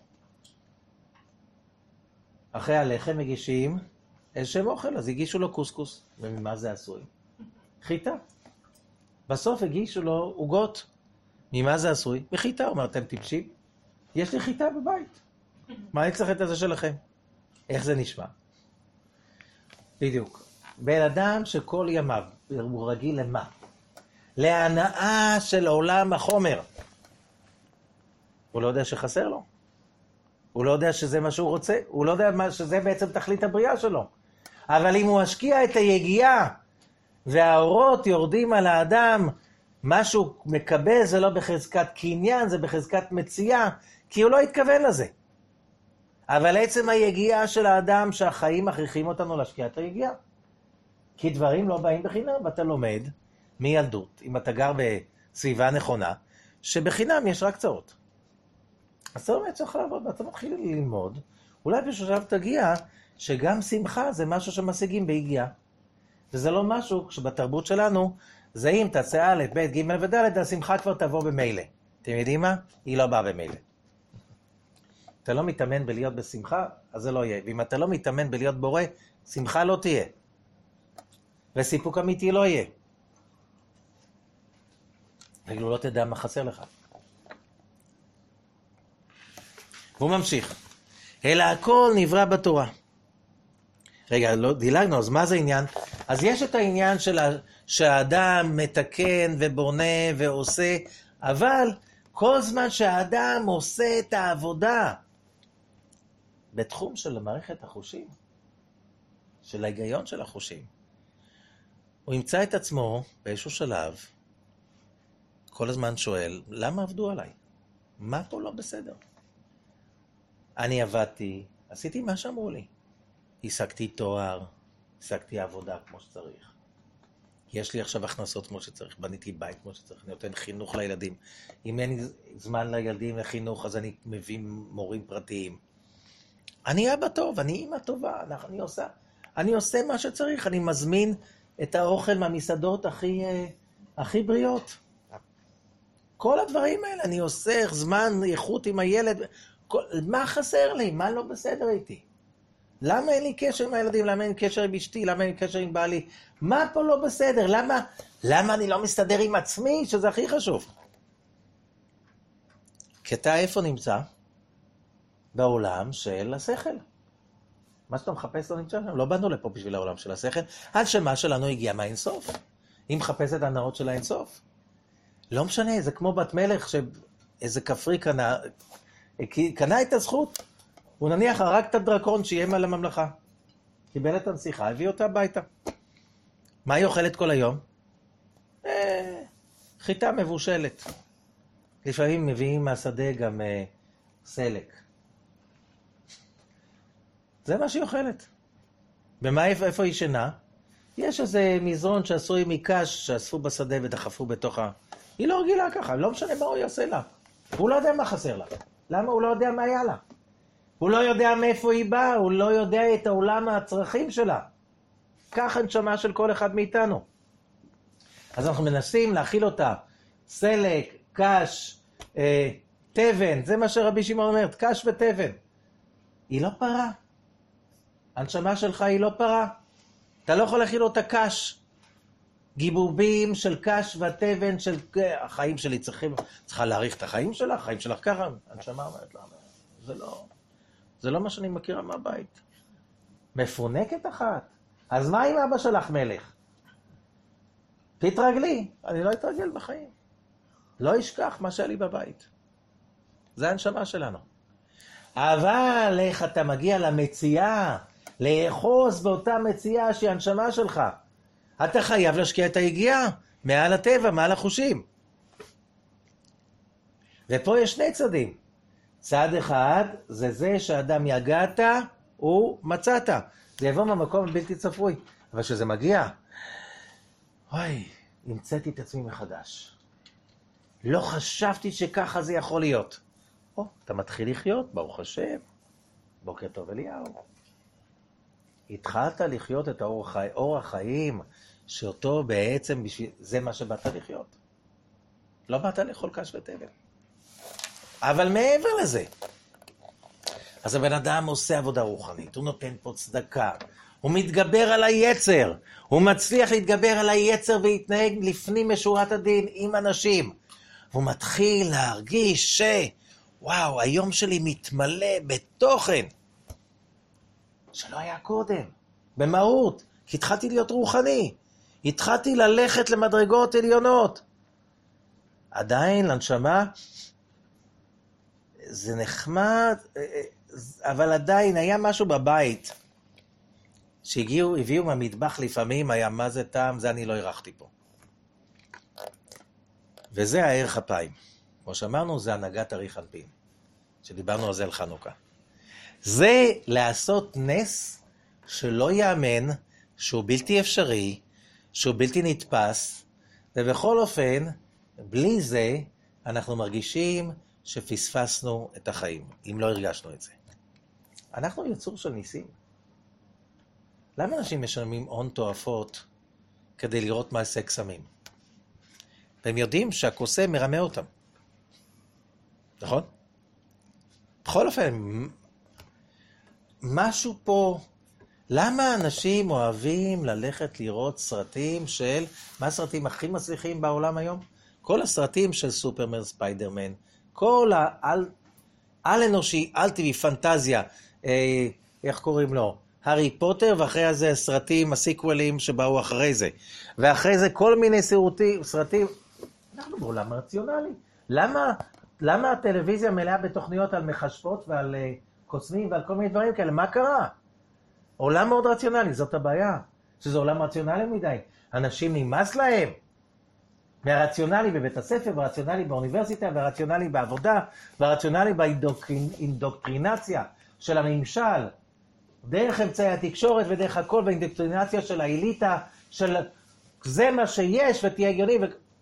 אחרי הלחם מגישים איזשהם אוכל, אז הגישו לו קוסקוס. וממה זה עשוי? חיטה. בסוף הגישו לו עוגות. ממה זה עשוי? מחיטה. הוא אומר, אתם טיפשים? יש לי חיטה בבית. מה אני צריך את זה שלכם? איך זה נשמע? בדיוק. בן אדם שכל ימיו הוא רגיל למה? להנאה של עולם החומר. הוא לא יודע שחסר לו. הוא לא יודע שזה מה שהוא רוצה. הוא לא יודע שזה בעצם תכלית הבריאה שלו. אבל אם הוא משקיע את היגיעה והאורות יורדים על האדם, מה שהוא מקבל זה לא בחזקת קניין, זה בחזקת מציאה, כי הוא לא התכוון לזה. אבל עצם היגיעה של האדם שהחיים מכריחים אותנו להשקיע את היגיעה. כי דברים לא באים בחינם, ואתה לומד מילדות, אם אתה גר בסביבה נכונה, שבחינם יש רק צרות. אז אתה לומד צריך לעבוד, ואתה מתחיל ללמוד, אולי בשלב תגיע שגם שמחה זה משהו שמשיגים ביגיעה. וזה לא משהו שבתרבות שלנו, זה אם תעשה א', ב', ג' וד', השמחה כבר תבוא במילא. אתם יודעים מה? היא לא באה במילא. אתה לא מתאמן בלהיות בשמחה, אז זה לא יהיה. ואם אתה לא מתאמן בלהיות בורא, שמחה לא תהיה. וסיפוק אמיתי לא יהיה. ואילו לא תדע מה חסר לך. והוא ממשיך. אלא הכל נברא בתורה. רגע, לא דילגנו, אז מה זה העניין? אז יש את העניין שהאדם מתקן ובונה ועושה, אבל כל זמן שהאדם עושה את העבודה בתחום של מערכת החושים, של ההיגיון של החושים, הוא ימצא את עצמו באיזשהו שלב, כל הזמן שואל, למה עבדו עליי? מה פה לא בסדר? אני עבדתי, עשיתי מה שאמרו לי. השגתי תואר, השגתי עבודה כמו שצריך. יש לי עכשיו הכנסות כמו שצריך, בניתי בית כמו שצריך, אני נותן חינוך לילדים. אם אין זמן לילדים לחינוך, אז אני מביא מורים פרטיים. אני אבא טוב, אני אמא טובה, אני עושה מה שצריך, אני מזמין את האוכל מהמסעדות הכי בריאות. כל הדברים האלה, אני עושה זמן איכות עם הילד. מה חסר לי? מה לא בסדר איתי? למה אין לי קשר עם הילדים? למה אין לי קשר עם אשתי? למה אין לי קשר עם בעלי? מה פה לא בסדר? למה אני לא מסתדר עם עצמי? שזה הכי חשוב. כי אתה איפה נמצא? בעולם של השכל. מה שאתה מחפש לא נמצא שם. לא באנו לפה בשביל העולם של השכל. הנשמה שלנו הגיעה מהאינסוף. היא מחפשת הנאות של האינסוף. לא משנה, זה כמו בת מלך שאיזה כפרי קנה את הזכות. הוא נניח הרג את הדרקון שאיים על הממלכה. קיבל את הנסיכה, הביא אותה הביתה. מה היא אוכלת כל היום? חיטה מבושלת. לפעמים מביאים מהשדה גם סלק. זה מה שהיא אוכלת. איפה היא שינה? יש איזה מזרון שעשוי מקש שאספו בשדה ודחפו בתוכה. היא לא רגילה ככה, לא משנה מה הוא יעשה לה. הוא לא יודע מה חסר לה. למה? הוא לא יודע מה היה לה. הוא לא יודע מאיפה היא באה, הוא לא יודע את העולם הצרכים שלה. כך הנשמה של כל אחד מאיתנו. אז אנחנו מנסים להכיל אותה. סלק, קש, תבן, זה מה שרבי שמעון אומר, קש ותבן. היא לא פרה. הנשמה שלך היא לא פרה. אתה לא יכול להכיל אותה קש. גיבובים של קש ותבן של החיים שלי צריכה להעריך את החיים שלך, החיים שלך ככה. הנשמה אומרת לה, זה לא מה שאני מכירה מהבית. מפונקת אחת. אז מה אם אבא שלך מלך? תתרגלי. אני לא אתרגל בחיים. לא אשכח מה שהיה לי בבית. זה הנשמה שלנו. אבל איך אתה מגיע למציאה, לאחוז באותה מציאה שהיא הנשמה שלך. אתה חייב להשקיע את היגיעה, מעל הטבע, מעל החושים. ופה יש שני צדים. צד אחד זה זה שאדם יגעת, הוא מצאת. זה יבוא מהמקום בלתי צפוי. אבל שזה מגיע, המצאתי את עצמי מחדש. לא חשבתי שככה זה יכול להיות. אתה מתחיל לחיות, ברוך השם. בוקר טוב אליהו. התחלת לחיות את אור החיים, שאותו בעצם זה מה שבאת לחיות. לא באת לאכול קש ותבן. אבל מעבר לזה, אז הבן אדם עושה עבודה רוחנית, הוא נותן פה צדקה, הוא מתגבר על היצר, הוא מצליח להתגבר על היצר ולהתנהג לפנים משורת הדין עם אנשים. והוא מתחיל להרגיש וואו, היום שלי מתמלא בתוכן שלא היה קודם, במהות, כי התחלתי להיות רוחני, התחלתי ללכת למדרגות עליונות. עדיין לנשמה זה נחמד, אבל עדיין היה משהו בבית הביאו מהמטבח לפעמים, היה מה זה טעם, זה אני לא ערכתי פה. וזה הערך אפיים. כמו שאמרנו, זה הנהגת אריך אנפין, שדיברנו על זה על חנוכה. זה לעשות נס שלא יאמן, שהוא בלתי אפשרי, שהוא בלתי נתפס, ובכל אופן, בלי זה, אנחנו מרגישים שפספסנו את החיים, אם לא הרגשנו את זה. אנחנו יצור של ניסים. למה אנשים משלמים הון תועפות כדי לראות מעשה קסמים. והם יודעים שהקוסם מרמה אותם. נכון? בכל אופן, משהו פה, למה אנשים אוהבים ללכת לראות סרטים של, מה הסרטים הכי מצליחים בעולם היום? כל הסרטים של סופרמן, ספיידרמן, כל על אנושי, על טבעי, פנטזיה, איך קוראים לו? הארי פוטר, ואחרי זה סרטים, הסיקוולים שבאו אחרי זה. ואחרי זה כל מיני סרטים, אנחנו בעולם רציונלי. למה הטלוויזיה מלאה בתוכניות על מחשבות ועל קוסמים ועל כל מיני דברים כאלה? מה קרה? עולם מאוד רציונלי, זאת הבעיה. שזה עולם רציונלי מדי. אנשים נמאס להם. והרציונלי בבית הספר, והרציונלי באוניברסיטה, והרציונלי בעבודה, והרציונלי באינדוקטרינציה של הממשל, דרך אמצעי התקשורת ודרך הכל, והאינדוקטרינציה של האליטה, של זה מה שיש ותהיה הגיוני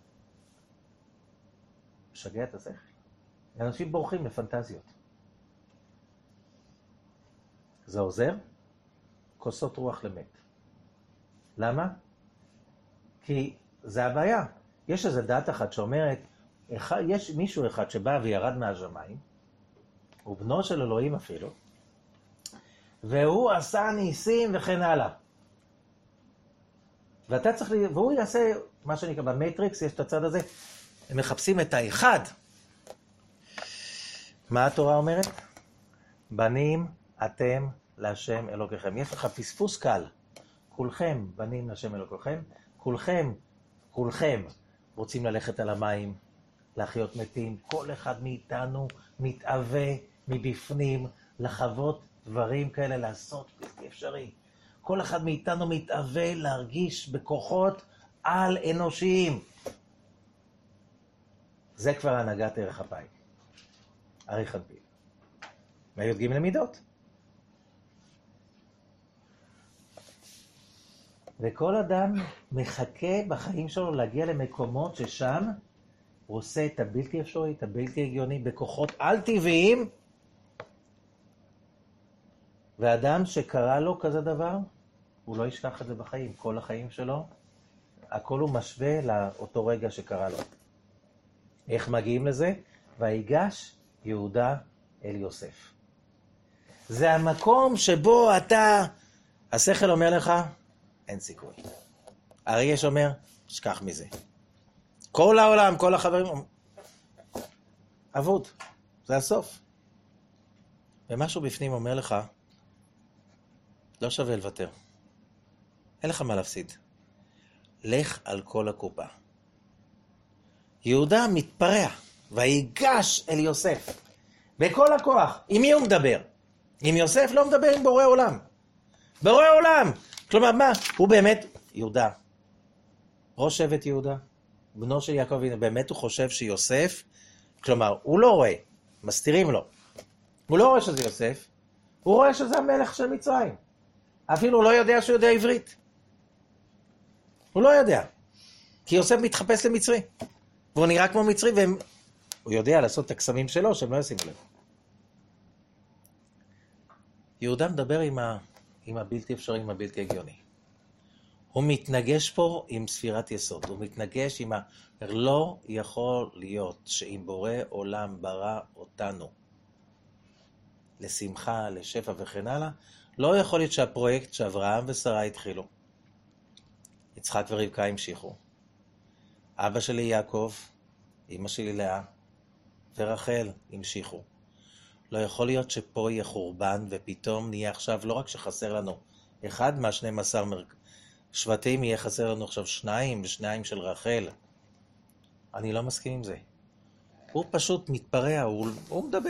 משגע את השכל. אנשים בורחים לפנטזיות. זה עוזר? כוסות רוח למת. למה? כי זה הבעיה. יש איזו דת אחת שאומרת, יש מישהו אחד שבא וירד מהשמיים, הוא בנו של אלוהים אפילו, והוא עשה ניסים וכן הלאה. והוא יעשה מה שנקרא במטריקס, יש את הצד הזה, הם מחפשים את האחד. מה התורה אומרת? בנים אתם להשם אלוקיכם. יש לך פספוס קל. כולכם בנים להשם אלוקיכם, כולכם רוצים ללכת על המים, להחיות מתים. כל אחד מאיתנו מתאווה מבפנים לחוות דברים כאלה, לעשות בלתי אפשרי. כל אחד מאיתנו מתאווה להרגיש בכוחות על אנושיים. זה כבר הנהגת ערך אפיים. אריך אנפיל. מהי"ג למידות. וכל אדם מחכה בחיים שלו להגיע למקומות ששם הוא עושה את הבלתי אפשרי, את הבלתי הגיוני, בכוחות על טבעיים. ואדם שקרה לו כזה דבר, הוא לא ישכח את זה בחיים. כל החיים שלו, הכל הוא משווה לאותו רגע שקרה לו. איך מגיעים לזה? ויגש יהודה אל יוסף. זה המקום שבו השכל אומר לך, אין סיכוי. הרגש אומר, שכח מזה. כל העולם, כל החברים, אבוד, זה הסוף. ומשהו בפנים אומר לך, לא שווה לוותר. אין לך מה להפסיד. לך על כל הקופה. יהודה מתפרע, ויגש אל יוסף. בכל הכוח. עם מי הוא מדבר? עם יוסף לא מדבר עם בורא עולם. בורא עולם! כלומר, מה? הוא באמת, יהודה, ראש שבט יהודה, בנו של יעקב, באמת הוא חושב שיוסף, כלומר, הוא לא רואה, מסתירים לו. הוא לא רואה שזה יוסף, הוא רואה שזה המלך של מצרים. אפילו הוא לא יודע שהוא יודע עברית. הוא לא יודע. כי יוסף מתחפש למצרי. והוא נראה כמו מצרי, והוא יודע לעשות את הקסמים שלו, שהם לא ישימו לב. יהודה מדבר עם הבלתי אפשרי, עם הבלתי הגיוני. הוא מתנגש פה עם ספירת יסוד. הוא מתנגש עם לא יכול להיות שאם בורא עולם ברא אותנו לשמחה, לשפע וכן הלאה, לא יכול להיות שהפרויקט שאברהם ושרה התחילו. יצחק ורבקה המשיכו. אבא שלי יעקב, אמא שלי לאה ורחל המשיכו. לא יכול להיות שפה יהיה חורבן ופתאום נהיה עכשיו, לא רק שחסר לנו אחד מה12 שבטים, יהיה חסר לנו עכשיו 2 ו2 של רחל. אני לא מסכים עם זה. הוא פשוט מתפרע, הוא מדבר.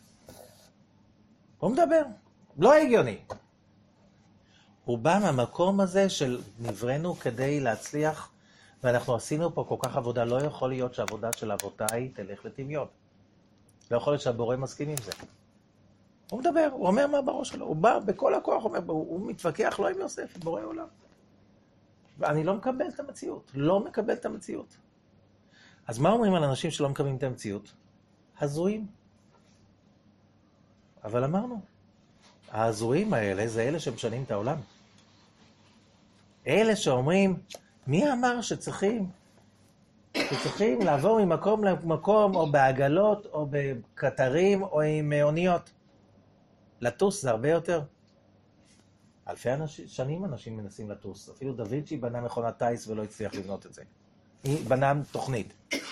הוא מדבר. לא הגיוני. הוא בא מהמקום הזה של נברנו כדי להצליח, ואנחנו עשינו פה כל כך עבודה, לא יכול להיות שהעבודה של אבותיי תלך לטמיון. לא יכול להיות שהבורא מסכים עם זה. הוא מדבר, הוא אומר מה בראש שלו, הוא בא בכל הכוח, הוא מתווכח לא עם יוסף, בורא עולם. ואני לא מקבל את המציאות, לא מקבל את המציאות. אז מה אומרים על אנשים שלא מקבלים את המציאות? הזויים. אבל אמרנו, ההזויים האלה זה אלה שמשנים את העולם. אלה שאומרים, מי אמר שצריכים לעבור ממקום למקום, או בעגלות, או בקטרים, או עם אוניות? לטוס זה הרבה יותר. אלפי שנים אנשים מנסים לטוס. אפילו דה וינצ'י בנה מכונת טייס ולא הצליח לבנות את זה. היא בנה תוכנית.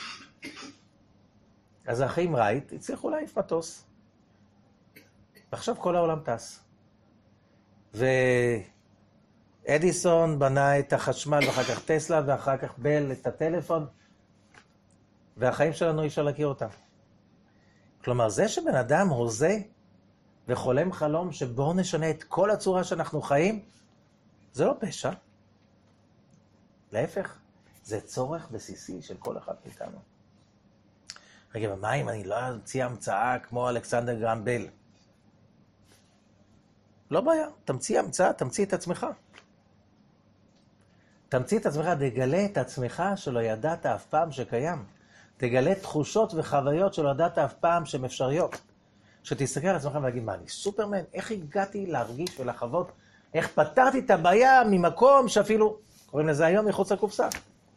אז האחים רייט הצליחו להעיף מטוס. ועכשיו כל העולם טס. ואדיסון בנה את החשמל, ואחר כך טסלה, ואחר כך בל את הטלפון, והחיים שלנו אי אפשר להכיר אותם. כלומר, זה שבן אדם הוזה וחולם חלום שבו נשנה את כל הצורה שאנחנו חיים, זה לא פשע. להפך, זה צורך בסיסי של כל אחד מאיתנו. רגע, ומה אם אני לא אמציא המצאה כמו אלכסנדר גרם בל? לא בעיה, תמציא המצאה, תמציא את עצמך. תמציא את עצמך, תגלה את עצמך שלא ידעת אף פעם שקיים. תגלה תחושות וחוויות שלא ידעת אף פעם שהן אפשריות. שתסתכל על עצמך ולהגיד, מה, אני סופרמן? איך הגעתי להרגיש ולחוות? איך פתרתי את הבעיה ממקום שאפילו, קוראים לזה היום מחוץ לקופסה.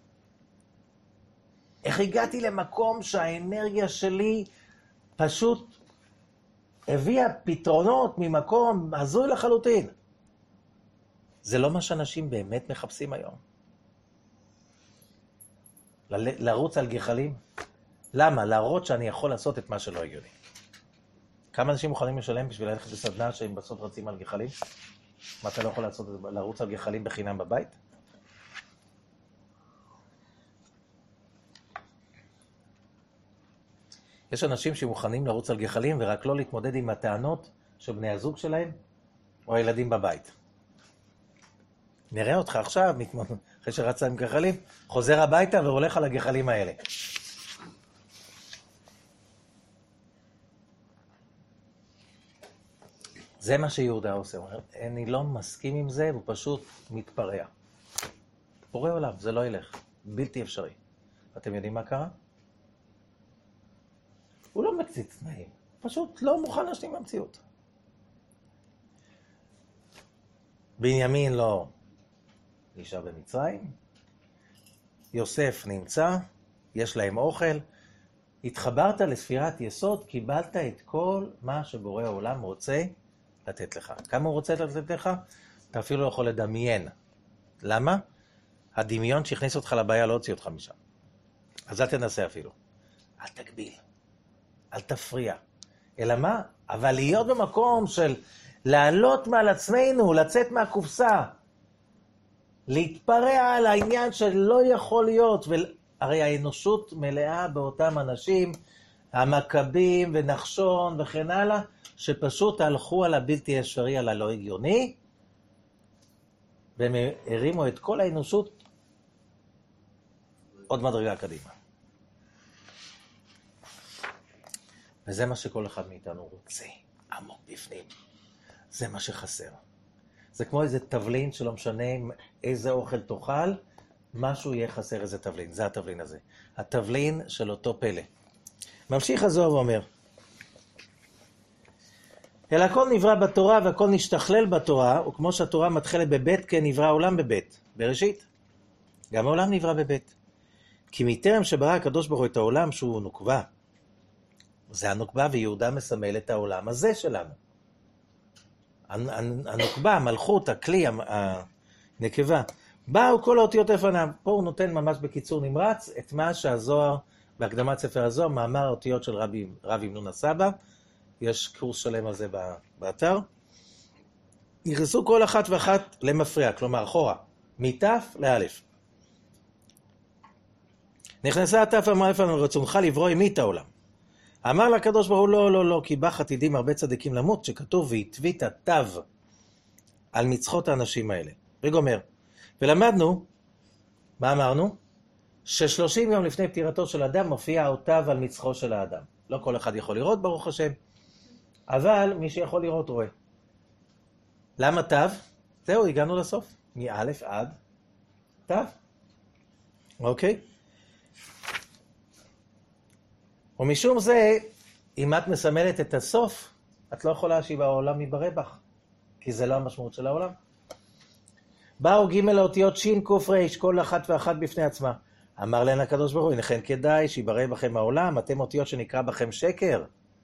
איך הגעתי למקום שהאנרגיה שלי פשוט הביאה פתרונות ממקום הזוי לחלוטין. זה לא מה שאנשים באמת מחפשים היום. לרוץ על גחלים? למה? להראות שאני יכול לעשות את מה שלא הגיוני. כמה אנשים מוכנים לשלם בשביל ללכת לסדנה שהם בסוף רצים על גחלים? מה אתה לא יכול לעשות? לרוץ על גחלים בחינם בבית? יש אנשים שמוכנים לרוץ על גחלים ורק לא להתמודד עם הטענות של בני הזוג שלהם או הילדים בבית. נראה אותך עכשיו, אחרי שרצת עם גחלים, חוזר הביתה והולך על הגחלים האלה. זה מה שיהודה עושה. אני לא מסכים עם זה, הוא פשוט מתפרע. פורע עליו, זה לא ילך. בלתי אפשרי. אתם יודעים מה קרה? הוא לא מקציץ תנאים. פשוט לא מוכן להשלים במציאות. בנימין לא נשאר במצרים. יוסף נמצא, יש להם אוכל. התחברת לספירת יסוד, קיבלת את כל מה שבורא העולם רוצה לתת לך. כמה הוא רוצה לתת לך? אתה אפילו לא יכול לדמיין. למה? הדמיון שהכניס אותך לבעיה לא הוציא אותך משם. אז אל תנסה אפילו. אל תגביל. אל תפריע. אלא מה? אבל להיות במקום של לעלות מעל עצמנו, לצאת מהקופסה, להתפרע על העניין שלא יכול להיות, הרי האנושות מלאה באותם אנשים, המכבים ונחשון וכן הלאה, שפשוט הלכו על הבלתי אפשרי, על הלא הגיוני, והם הרימו את כל האנושות עוד מדרגה קדימה. וזה מה שכל אחד מאיתנו רוצה, עמוק בפנים. זה מה שחסר. זה כמו איזה תבלין שלא משנה איזה אוכל תאכל, משהו יהיה חסר איזה תבלין. זה התבלין הזה. התבלין של אותו פלא. ממשיך הזוהר ואומר, אלא הכל נברא בתורה והכל נשתכלל בתורה, וכמו שהתורה מתחלת בבית, כן נברא העולם בבית. בראשית. גם העולם נברא בבית. כי מטרם שברא הקדוש ברוך הוא את העולם שהוא נוקבה, זה הנוקבה, ויהודה מסמל את העולם הזה שלנו. הנוקבה, המלכות, הכלי, הנקבה. באו כל האותיות לפניו. פה הוא נותן ממש בקיצור נמרץ את מה שהזוהר, בהקדמת ספר הזוהר, מאמר האותיות של רב אמנון הסבא. יש קורס שלם על זה באתר. נכנסו כל אחת ואחת למפריע, כלומר אחורה, מתף לאלף. נכנסה התף אמרה לפנינו, רצונך לברוא עמי את העולם. אמר לקדוש ברוך הוא, לא, לא, לא, כי בך עתידים הרבה צדיקים למות, שכתוב והתווית תו על מצחות האנשים האלה. וגומר. ולמדנו, מה אמרנו? ש30 יום לפני פטירתו של אדם מופיע האותיו על מצחו של האדם. לא כל אחד יכול לראות, ברוך השם. אבל מי שיכול לראות רואה. למה תו? זהו, הגענו לסוף. מאלף עד תו. אוקיי? ומשום זה, אם את מסמלת את הסוף, את לא יכולה שהעולם ייברא בך, כי זה לא המשמעות של העולם. באו ג' האותיות שין קוף רש, כל אחת ואחת בפני עצמה. אמר להן הקדוש ברוך הוא, הנחן כדאי שיברא בכם העולם, אתם אותיות שנקרא בכם שקר.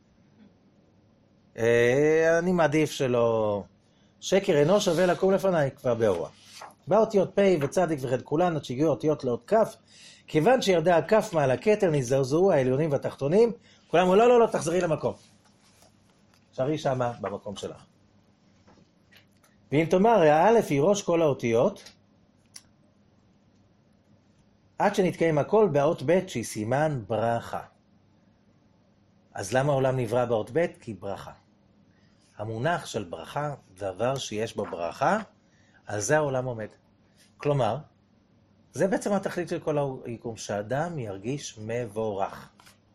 אני מעדיף שלא... שקר אינו שווה לקום לפניי כבר באורה. באותיות פ' וצדיק וחד כולן, עד שהגיעו אותיות לאות כף, כיוון שירדה הכף מעל הכתר, נזדעזעו העליונים והתחתונים, כולם אמרו, לא, לא, לא, תחזרי למקום. שרי שמה במקום שלך. ואם תאמר, האלף היא ראש כל האותיות, עד שנתקיים הכל באות ב' שהיא סימן ברכה. אז למה העולם נברא באות ב'? כי ברכה. המונח של ברכה, דבר שיש בו ברכה, על זה העולם עומד. כלומר, זה בעצם התכלית של כל היקום, שהאדם ירגיש מבורך.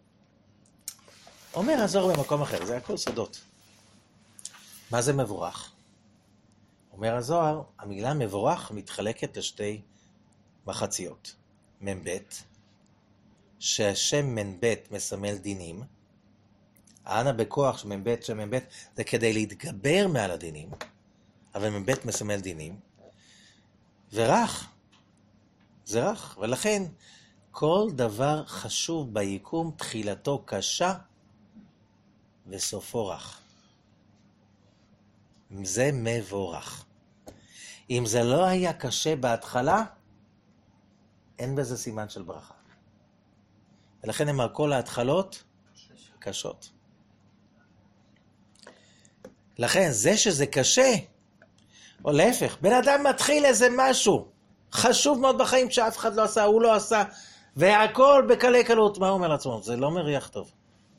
אומר הזוהר במקום אחר, זה הכל סודות. מה זה מבורך? אומר הזוהר, המילה מבורך מתחלקת לשתי מחציות. מ"ב, שהשם מ"ב מסמל דינים, האנה בכוח שמ"ב, שמ"ב זה כדי להתגבר מעל הדינים, אבל מ"ב מסמל דינים, ורך, זה רך, ולכן כל דבר חשוב ביקום תחילתו קשה וסופו רך. זה מבורך. אם זה לא היה קשה בהתחלה, אין בזה סימן של ברכה. ולכן הם כל ההתחלות קשות. לכן זה שזה קשה, או להפך, בן אדם מתחיל איזה משהו חשוב מאוד בחיים שאף אחד לא עשה, הוא לא עשה, והכל בקלי קלות. מה הוא אומר לעצמו? זה לא מריח טוב.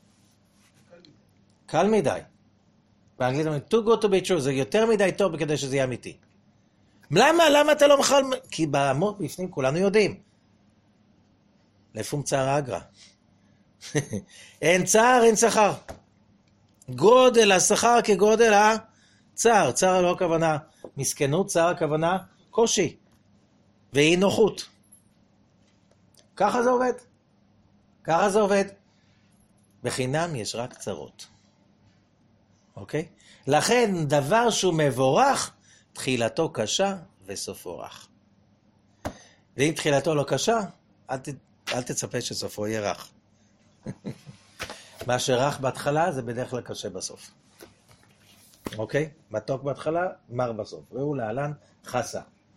קל מדי. באנגלית אומרים, too good to be true, זה יותר מדי טוב כדי שזה יהיה אמיתי. למה אתה לא מחל... כי בעמוק בפנים כולנו יודעים. לפום צער אגרא. אין צער, אין שכר. גודל השכר כגודל הצער. צער לא הכוונה מסכנות, צער הכוונה קושי. ואי נוחות. ככה זה עובד. ככה זה עובד. בחינם יש רק צרות. אוקיי? לכן דבר שהוא מבורך, תחילתו קשה וסופו רך. ואם תחילתו לא קשה, אל תצפה שסופו יהיה רך. מה שרך בהתחלה זה בדרך כלל קשה בסוף. אוקיי? מתוק בהתחלה, מר בסוף. ראו להלן חסה.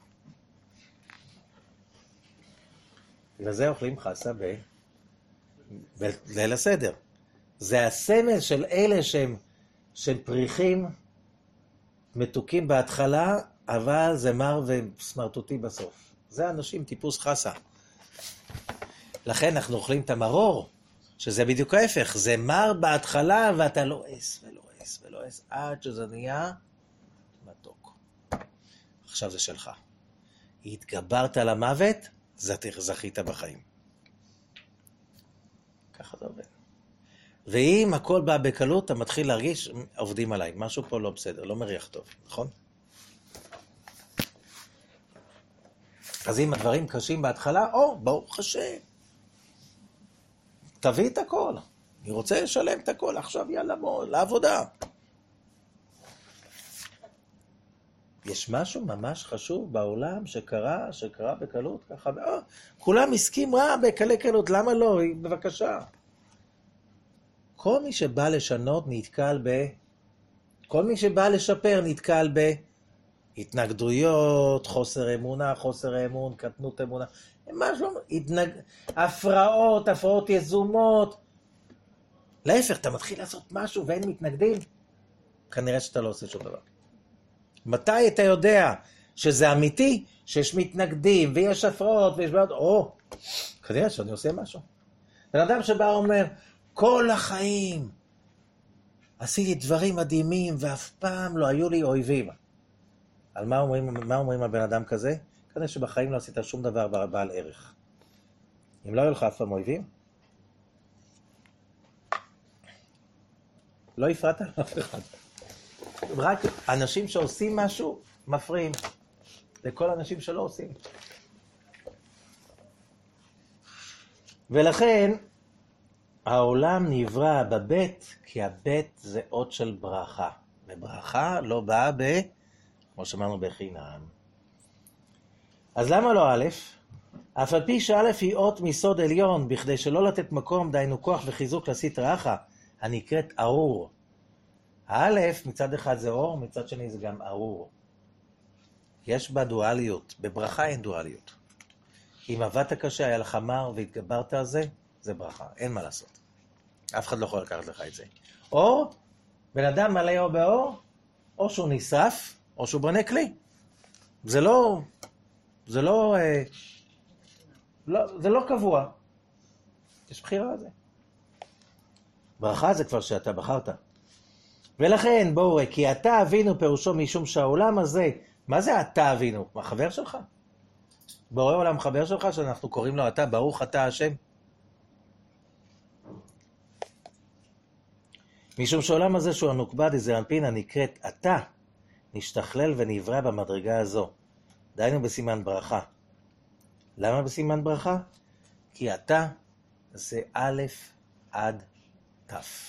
לזה אוכלים חסה בליל הסדר. זה הסמל של אלה שהם פריחים מתוקים בהתחלה, אבל זה מר וסמרטוטי בסוף. זה אנשים טיפוס חסה. לכן אנחנו אוכלים את המרור, שזה בדיוק ההפך. זה מר בהתחלה ואתה לועס ולועס ולועס, עד שזה נהיה מתוק. עכשיו זה שלך. התגברת על המוות, זכית בחיים. ככה זה עובד. ואם הכל בא בקלות, אתה מתחיל להרגיש, עובדים עליי, משהו פה לא בסדר, לא מריח טוב, נכון? אז אם הדברים קשים בהתחלה, ברוך השם. תביא את הכל. אני רוצה לשלם את הכל, עכשיו יאללה בוא, לעבודה. יש משהו ממש חשוב בעולם שקרה בקלות ככה, כולם הסכים בקלי קלות, למה לא? בבקשה. כל מי שבא לשנות נתקל כל מי שבא לשפר נתקל התנגדויות, חוסר אמונה, חוסר אמון, קטנות אמונה, משהו, הפרעות יזומות. להפך, אתה מתחיל לעשות משהו ואין מתנגדים, כנראה שאתה לא עושה שום דבר. מתי אתה יודע שזה אמיתי, שיש מתנגדים ויש הפרעות ויש בעיות, כנראה שאני עושה משהו. בן אדם שבא אומר, כל החיים עשיתי דברים מדהימים ואף פעם לא היו לי אויבים. על מה אומרים על בן אדם כזה? כנראה שבחיים לא עשית שום דבר בעל ערך. אם לא היו לך אף פעם אויבים, לא הפרעת לאף אחד. רק אנשים שעושים משהו מפריעים לכל אנשים שלא עושים. ולכן העולם נברא בבית, כי הבית זה אות של ברכה. וברכה לא באה כמו שאמרנו בחינם. אז למה לא א'? אף על פי שא' היא אות מסוד עליון, בכדי שלא לתת מקום, דיינו כוח וחיזוק לסטרא אחא, הנקראת ארור. האלף מצד אחד זה אור, מצד שני זה גם ארור. יש בה דואליות, בברכה אין דואליות. אם עבדת קשה, היה לך מר והתגברת על זה, זה ברכה, אין מה לעשות. אף אחד לא יכול לקחת לך את זה. אור, בן אדם מלא אור באור, או שהוא נשרף, או שהוא בונה כלי. זה לא קבוע. יש בחירה על זה. ברכה זה כבר שאתה בחרת. ולכן, בואו, כי אתה אבינו פירושו משום שהעולם הזה, מה זה אתה אבינו? החבר שלך? בורא עולם חבר שלך שאנחנו קוראים לו אתה, ברוך אתה השם. משום שהעולם הזה שהוא הנוקבה דזענפין הנקראת אתה, נשתכלל ונברא במדרגה הזו. דהיינו בסימן ברכה. למה בסימן ברכה? כי אתה זה א' עד ת'.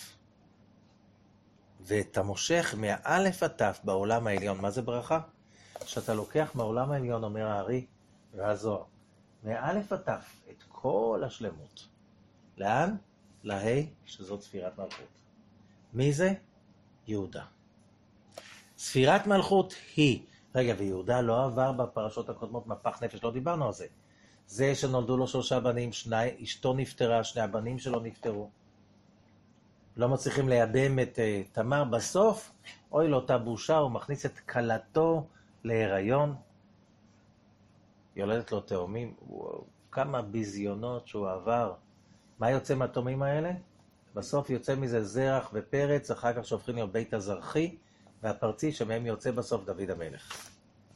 ואתה מושך מהאלף עד ת' בעולם העליון. מה זה ברכה? שאתה לוקח מהעולם העליון, אומר הארי והזוהר, מהאלף עד ת' את כל השלמות. לאן? להי, שזאת ספירת מלכות. מי זה? יהודה. ספירת מלכות היא, רגע, ויהודה לא עבר בפרשות הקודמות מפח נפש, לא דיברנו על זה. זה שנולדו לו 3 בנים, אשתו נפטרה, 2 הבנים שלו נפטרו. לא מצליחים לייבם את תמר בסוף, אוי לאותה בושה, הוא מכניס את כלתו להיריון, יולדת לו תאומים, כמה ביזיונות שהוא עבר. מה יוצא מהתאומים האלה? בסוף יוצא מזה זרח ופרץ, אחר כך שהופכים להיות בית הזרחי, והפרצי שמהם יוצא בסוף דוד המלך.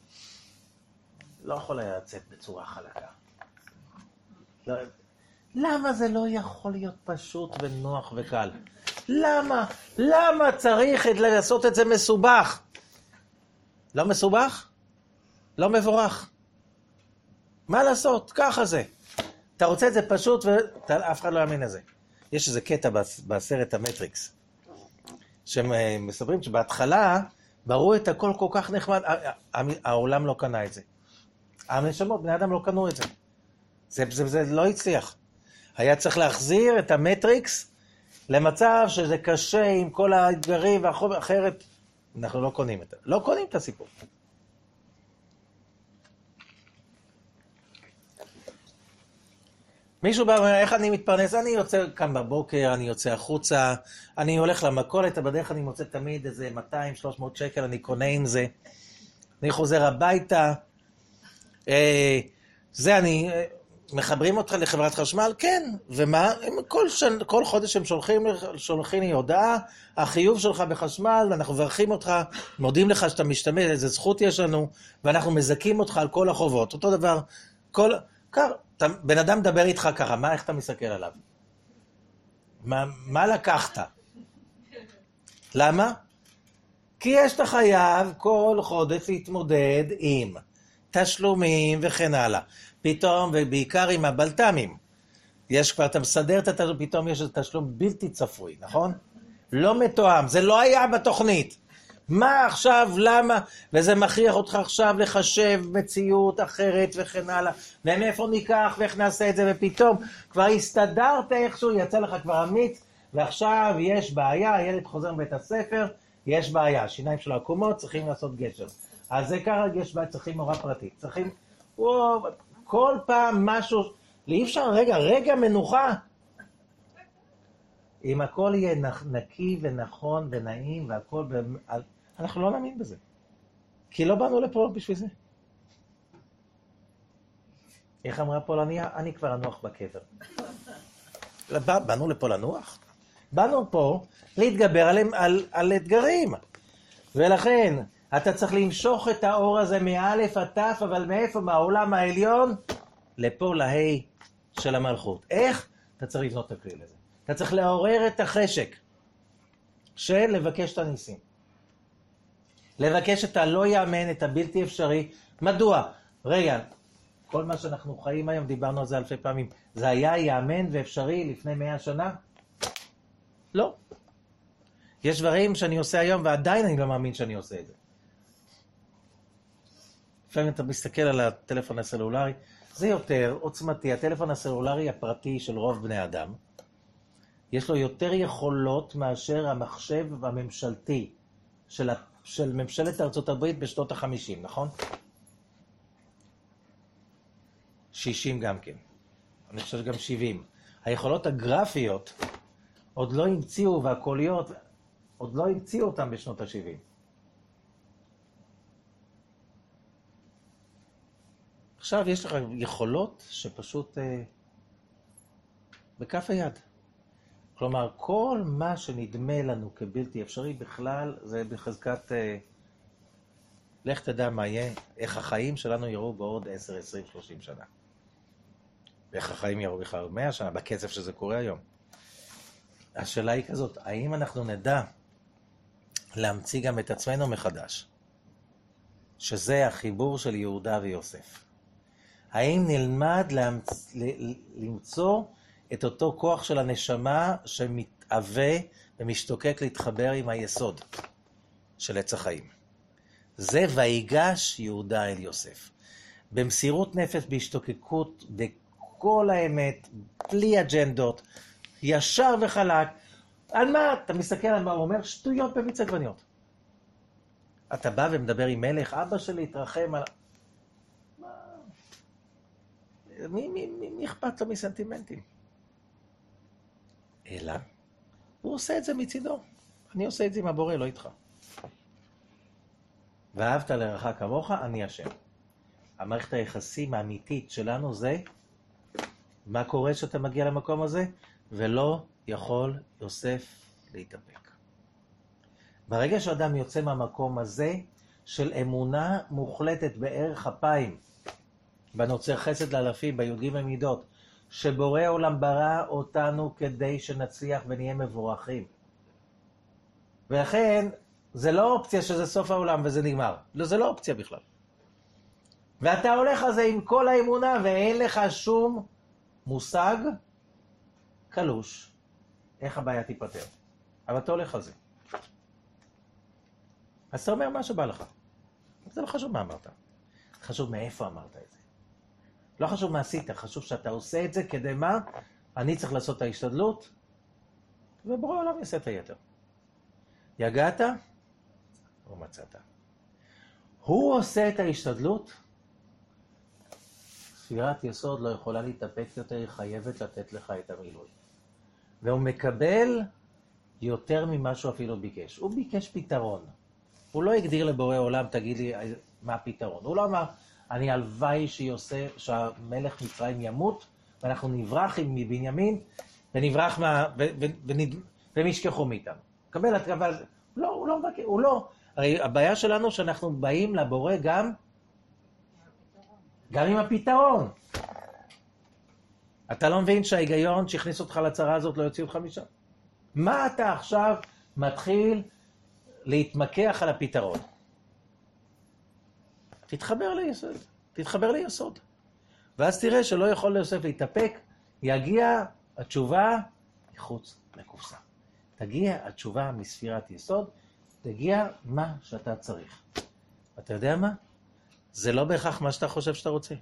לא יכול היה לצאת בצורה חלקה. לא, למה זה לא יכול להיות פשוט ונוח וקל? למה צריך לעשות את זה מסובך? לא מסובך? לא מבורך. מה לעשות? ככה זה. אתה רוצה את זה פשוט ואף אחד לא יאמין לזה. יש איזה קטע בסרט המטריקס, שמספרים שבהתחלה בראו את הכל כל כך נחמד, העולם לא קנה את זה. הנשמות, בני אדם לא קנו את זה. זה לא הצליח. היה צריך להחזיר את המטריקס למצב שזה קשה עם כל האתגרים והחוב, אחרת אנחנו לא קונים את זה. לא קונים את הסיפור. מישהו בא ואומר, איך אני מתפרנס? אני יוצא כאן בבוקר, אני יוצא החוצה, אני הולך למכולת, בדרך אני מוצא תמיד איזה 200-300 שקל, אני קונה עם זה. אני חוזר הביתה. אני מחברים אותך לחברת חשמל? כן. ומה? כל חודש הם שולחים לי הודעה, החיוב שלך בחשמל, אנחנו מברכים אותך, מודים לך שאתה משתמש, איזה זכות יש לנו, ואנחנו מזכים אותך על כל החובות. אותו דבר, בן אדם מדבר איתך ככה, איך אתה מסתכל עליו? מה לקחת? למה? כי יש את החייב כל חודש להתמודד עם תשלומים וכן הלאה. פתאום, ובעיקר עם הבלת"מים. אתה מסדר את התשלום, פתאום יש תשלום בלתי צפוי, נכון? לא מתואם, זה לא היה בתוכנית. מה עכשיו, למה? וזה מכריח אותך עכשיו לחשב מציאות אחרת וכן הלאה. ומאיפה ניקח ואיך נעשה את זה, ופתאום כבר הסתדרת איכשהו, יצא לך כבר אמיץ, ועכשיו יש בעיה, הילד חוזר מבית הספר, יש בעיה, השיניים שלו עקומות, צריכים לעשות גשר. אז זה ככה יש בעיה, צריכים מורה פרטית, צריכים, כל פעם משהו, אי אפשר, רגע מנוחה. אם הכל יהיה נקי ונכון ונעים והכל, אנחנו לא נאמין בזה. כי לא באנו לפה בשביל זה. איך אמרה פולניה? אני כבר אנוח בקבר. באנו לפה לנוח? באנו פה להתגבר על אתגרים. ולכן, אתה צריך למשוך את האור הזה מאלף עד תף, אבל מאיפה? מהעולם העליון, לפה להי של המלכות. איך? אתה צריך לבנות את הכלי לזה. אתה צריך לעורר את החשק של לבקש את הניסים. לבקש את הלא יאמן, את הבלתי אפשרי. מדוע? רגע, כל מה שאנחנו חיים היום, דיברנו על זה אלפי פעמים, זה היה יאמן ואפשרי לפני 100 שנה? לא. יש דברים שאני עושה היום ועדיין אני לא מאמין שאני עושה את זה. לפעמים אתה מסתכל על הטלפון הסלולרי, זה יותר עוצמתי. הטלפון הסלולרי הפרטי של רוב בני אדם, יש לו יותר יכולות מאשר המחשב הממשלתי של ממשלת ארצות הברית בשנות ה-50, נכון? 60 גם כן. אני חושב שגם 70. היכולות הגרפיות עוד לא המציאו, והקוליות עוד לא המציאו אותם בשנות ה-70. עכשיו יש לך יכולות שפשוט בכף היד. כלומר, כל מה שנדמה לנו כבלתי אפשרי בכלל, זה בחזקת, לך תדע מה יהיה, איך החיים שלנו יראו בעוד 10, 20, 30 שנה. ואיך החיים יראו בכלל 100 שנה, בקצב שזה קורה היום. השאלה היא כזאת, האם אנחנו נדע להמציא גם את עצמנו מחדש, שזה החיבור של יהודה ויוסף? האם נלמד למצוא את אותו כוח של הנשמה שמתאווה ומשתוקק להתחבר עם היסוד של עץ החיים? זה ויגש יהודה אל יוסף. במסירות נפש, בהשתוקקות, בכל האמת, בלי אג'נדות, ישר וחלק. על מה? אתה מסתכל על מה הוא אומר? שטויות במיץ עגבניות. אתה בא ומדבר עם מלך, אבא שלי התרחם על... מי אכפת לו מסנטימנטים? אלא, הוא עושה את זה מצידו. אני עושה את זה עם הבורא, לא איתך. ואהבת לרעך כמוך, אני השם. המערכת היחסים האמיתית שלנו זה, מה קורה שאתה מגיע למקום הזה? ולא יכול יוסף להתאפק. ברגע שאדם יוצא מהמקום הזה, של אמונה מוחלטת בערך אפיים, בנוצר חסד לאלפים, בי"ג מידות, שבורא עולם ברא אותנו כדי שנצליח ונהיה מבורכים. ולכן, זה לא אופציה שזה סוף העולם וזה נגמר. לא, זה לא אופציה בכלל. ואתה הולך על זה עם כל האמונה ואין לך שום מושג קלוש איך הבעיה תיפטר. אבל אתה הולך על זה. אז אתה אומר מה שבא לך. זה לא חשוב מה אמרת. חשוב מאיפה אמרת את זה. לא חשוב מה עשית, חשוב שאתה עושה את זה כדי מה? אני צריך לעשות את ההשתדלות, ובורא העולם יעשה את היתר. יגעת, או מצאת. הוא עושה את ההשתדלות, ספירת יסוד לא יכולה להתאפק יותר, היא חייבת לתת לך את המילוי. והוא מקבל יותר ממה שהוא אפילו ביקש. הוא ביקש פתרון. הוא לא הגדיר לבורא עולם, תגיד לי מה הפתרון. הוא לא אמר, אני הלוואי שהמלך מצרים ימות, ואנחנו נברח מבנימין, ונברח והם ישכחו מאיתנו. קבל את קבל, לא, הוא לא מבקש, הוא לא. הרי הבעיה שלנו שאנחנו באים לבורא גם עם הפתרון. אתה לא מבין שההיגיון שהכניס אותך לצרה הזאת לא יוציא אותך משם? מה אתה עכשיו מתחיל להתמקח על הפתרון? תתחבר ליסוד. ואז תראה שלא יכול ליוסף להתאפק, יגיע התשובה מחוץ לקופסה. תגיע התשובה מספירת יסוד, תגיע מה שאתה צריך. אתה יודע מה? זה לא בהכרח מה שאתה חושב שאתה רוצה.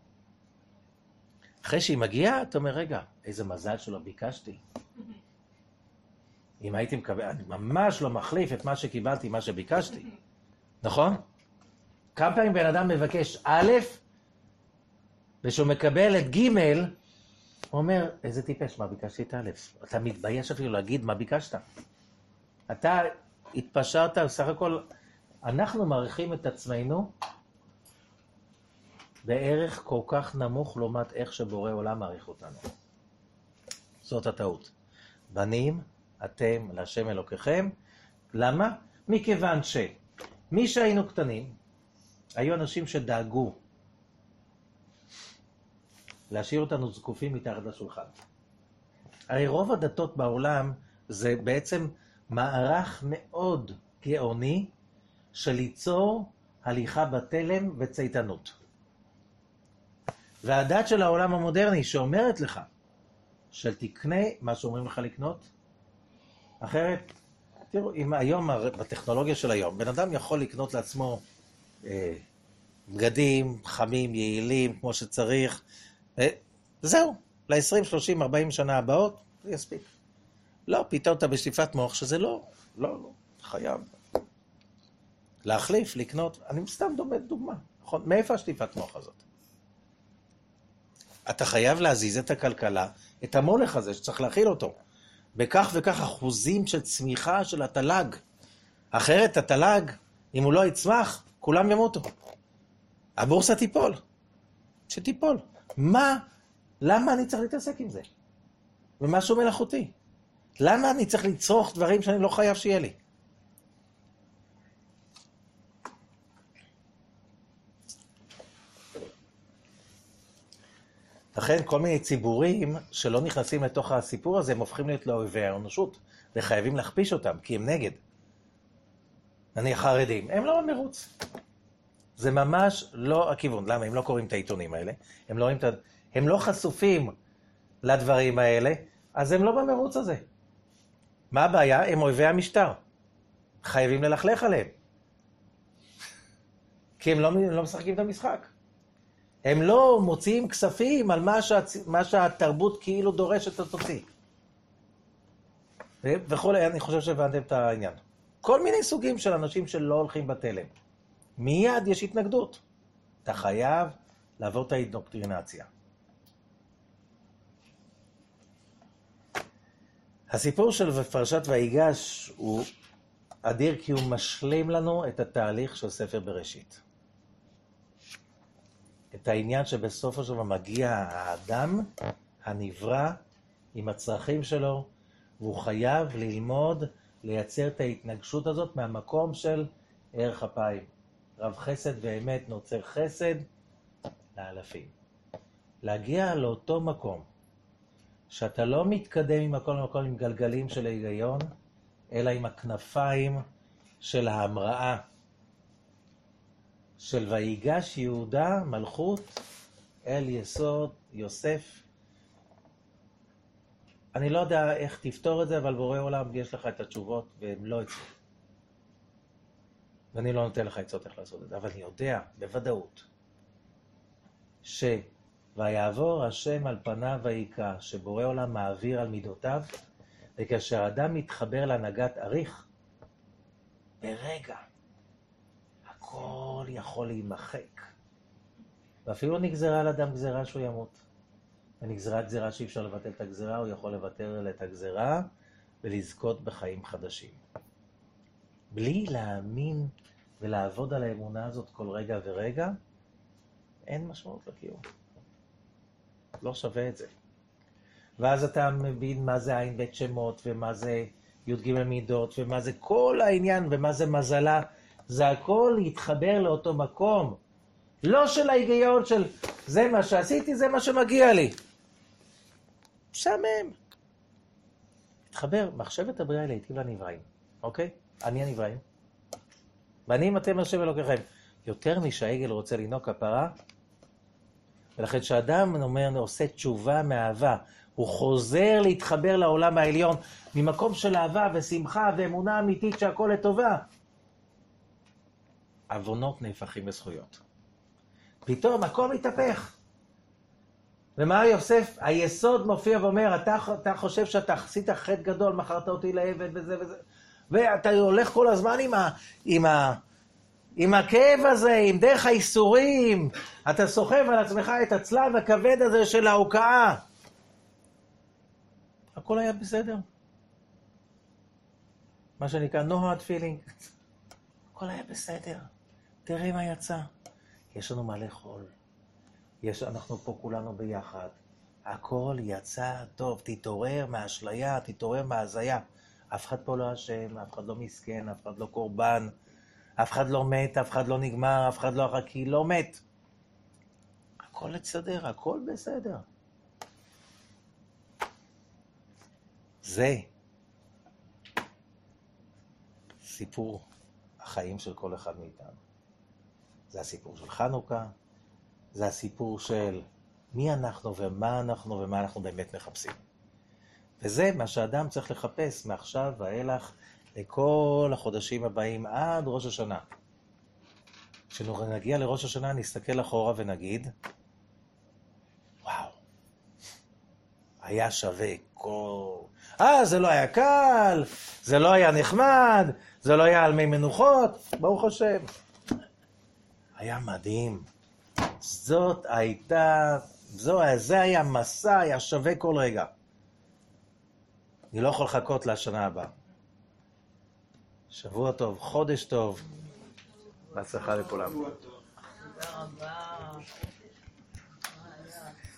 אחרי שהיא מגיעה, אתה אומר, רגע, איזה מזל שלא ביקשתי. אם הייתי מקבל, אני ממש לא מחליף את מה שקיבלתי, מה שביקשתי. נכון? כמה פעמים בן אדם מבקש א', ושהוא מקבל את ג', הוא אומר, איזה טיפש, מה ביקשתי את א'? אתה מתבייש אפילו להגיד מה ביקשת. אתה התפשרת, בסך הכל, אנחנו מעריכים את עצמנו בערך כל כך נמוך לעומת איך שבורא עולם מעריך אותנו. זאת הטעות. בנים, אתם להשם אלוקיכם. למה? מכיוון שמי שהיינו קטנים, היו אנשים שדאגו להשאיר אותנו זקופים מתחת לשולחן. הרי רוב הדתות בעולם זה בעצם מערך מאוד גאוני של ליצור הליכה בתלם וצייתנות. והדת של העולם המודרני שאומרת לך של תקנה מה שאומרים לך לקנות, אחרת, תראו, אם היום בטכנולוגיה של היום, בן אדם יכול לקנות לעצמו בגדים, חמים, יעילים, כמו שצריך. זהו, ל-20, 30, 40 שנה הבאות, זה יספיק. לא, פתאום אתה בשטיפת מוח שזה לא, חייב. להחליף, לקנות, אני סתם דוגמה, נכון? מאיפה השטיפת מוח הזאת? אתה חייב להזיז את הכלכלה, את המולך הזה שצריך להכיל אותו. בכך וכך אחוזים של צמיחה של התל"ג. אחרת התל"ג, אם הוא לא יצמח, כולם ימותו. הבורסה תיפול. שתיפול. למה אני צריך להתעסק עם זה? ומשהו מלאכותי. למה אני צריך לצרוך דברים שאני לא חייב שיהיה לי? לכן כל מיני ציבורים שלא נכנסים לתוך הסיפור הזה, הם הופכים להיות לאויבי האנושות, וחייבים להכפיש אותם, כי הם נגד. נניח חרדים, הם לא במרוץ. זה ממש לא הכיוון. למה? הם לא קוראים את העיתונים האלה, הם לא חשופים לדברים האלה, אז הם לא במרוץ הזה. מה הבעיה? הם אויבי המשטר. חייבים ללכלך עליהם. כי הם לא משחקים את המשחק. הם לא מוציאים כספים על מה שהתרבות כאילו דורשת לתוציא. וכל, אני חושב שהבנתם את העניין. כל מיני סוגים של אנשים שלא הולכים בתלם. מיד יש התנגדות. אתה חייב לעבור את האינדוקטרינציה. הסיפור של פרשת ויגש הוא אדיר כי הוא משלים לנו את התהליך של ספר בראשית. את העניין שבסופו של דבר מגיע האדם הנברא עם הצרכים שלו, והוא חייב ללמוד לייצר את ההתנגשות הזאת מהמקום של ערך אפיים. רב חסד ואמת נוצר חסד לאלפים. להגיע לאותו מקום, שאתה לא מתקדם ממקום למקום עם גלגלים של ההיגיון, אלא עם הכנפיים של ההמראה. של ויגש יהודה מלכות אל יסוד יוסף. אני לא יודע איך תפתור את זה, אבל בורא עולם יש לך את התשובות, והם לא אצלי. ואני לא נותן לך עצות איך לעשות את זה, אבל אני יודע בוודאות ויעבור השם על פניו ויקרא, שבורא עולם מעביר על מידותיו, וכאשר האדם מתחבר להנהגת אריך, ברגע הכל יכול להימחק. ואפילו נגזרה על אדם גזרה שהוא ימות. ונגזרה גזרה שאי אפשר לבטל את הגזרה, הוא יכול לבטל את הגזרה ולזכות בחיים חדשים. בלי להאמין ולעבוד על האמונה הזאת כל רגע ורגע, אין משמעות לקיום. לא שווה את זה. ואז אתה מבין מה זה עין בית שמות, ומה זה י"ג מידות, ומה זה כל העניין, ומה זה מזלה. זה הכל להתחבר לאותו מקום. לא של ההיגיון של זה מה שעשיתי, זה מה שמגיע לי. משעמם. תתחבר, מחשבת הבריאה להיטיב לנבראים. אוקיי? אני הנבראים. ואני אם אתם השם אלוקיכם. יותר משהעגל רוצה לנהוג כפרה, ולכן שאדם עושה תשובה מאהבה, הוא חוזר להתחבר לעולם העליון, ממקום של אהבה ושמחה ואמונה אמיתית שהכל לטובה. עוונות נהפכים לזכויות. פתאום הכל מתהפך. ומה יוסף? היסוד מופיע ואומר, אתה חושב שאתה עשית חטא גדול, מכרת אותי לעבד וזה וזה, ואתה הולך כל הזמן עם הכאב הזה, עם דרך האיסורים, אתה סוחב על עצמך את הצלב הכבד הזה של ההוקעה. הכל היה בסדר. מה שנקרא no hard feeling. הכל היה בסדר. תראה מה יצא. יש לנו מה לאכול. אנחנו פה כולנו ביחד. הכל יצא טוב. תתעורר מהאשליה, תתעורר מההזיה. אף אחד פה לא אשם, אף אחד לא מסכן, אף אחד לא קורבן. אף אחד לא מת, אף אחד לא נגמר, אף אחד לא כי לא מת. הכל לסדר, הכל בסדר. זה סיפור החיים של כל אחד מאיתנו. זה הסיפור של חנוכה, זה הסיפור של מי אנחנו ומה אנחנו באמת מחפשים. וזה מה שאדם צריך לחפש מעכשיו ואילך לכל החודשים הבאים עד ראש השנה. כשנגיע לראש השנה נסתכל אחורה ונגיד, וואו, היה שווה כל... זה לא היה קל, זה לא היה נחמד, זה לא היה על מי מנוחות, ברוך השם. היה מדהים. זה היה מסע, היה שווה כל רגע. אני לא יכול לחכות לשנה הבאה. שבוע טוב, חודש טוב. בהצלחה לכולם. תודה רבה.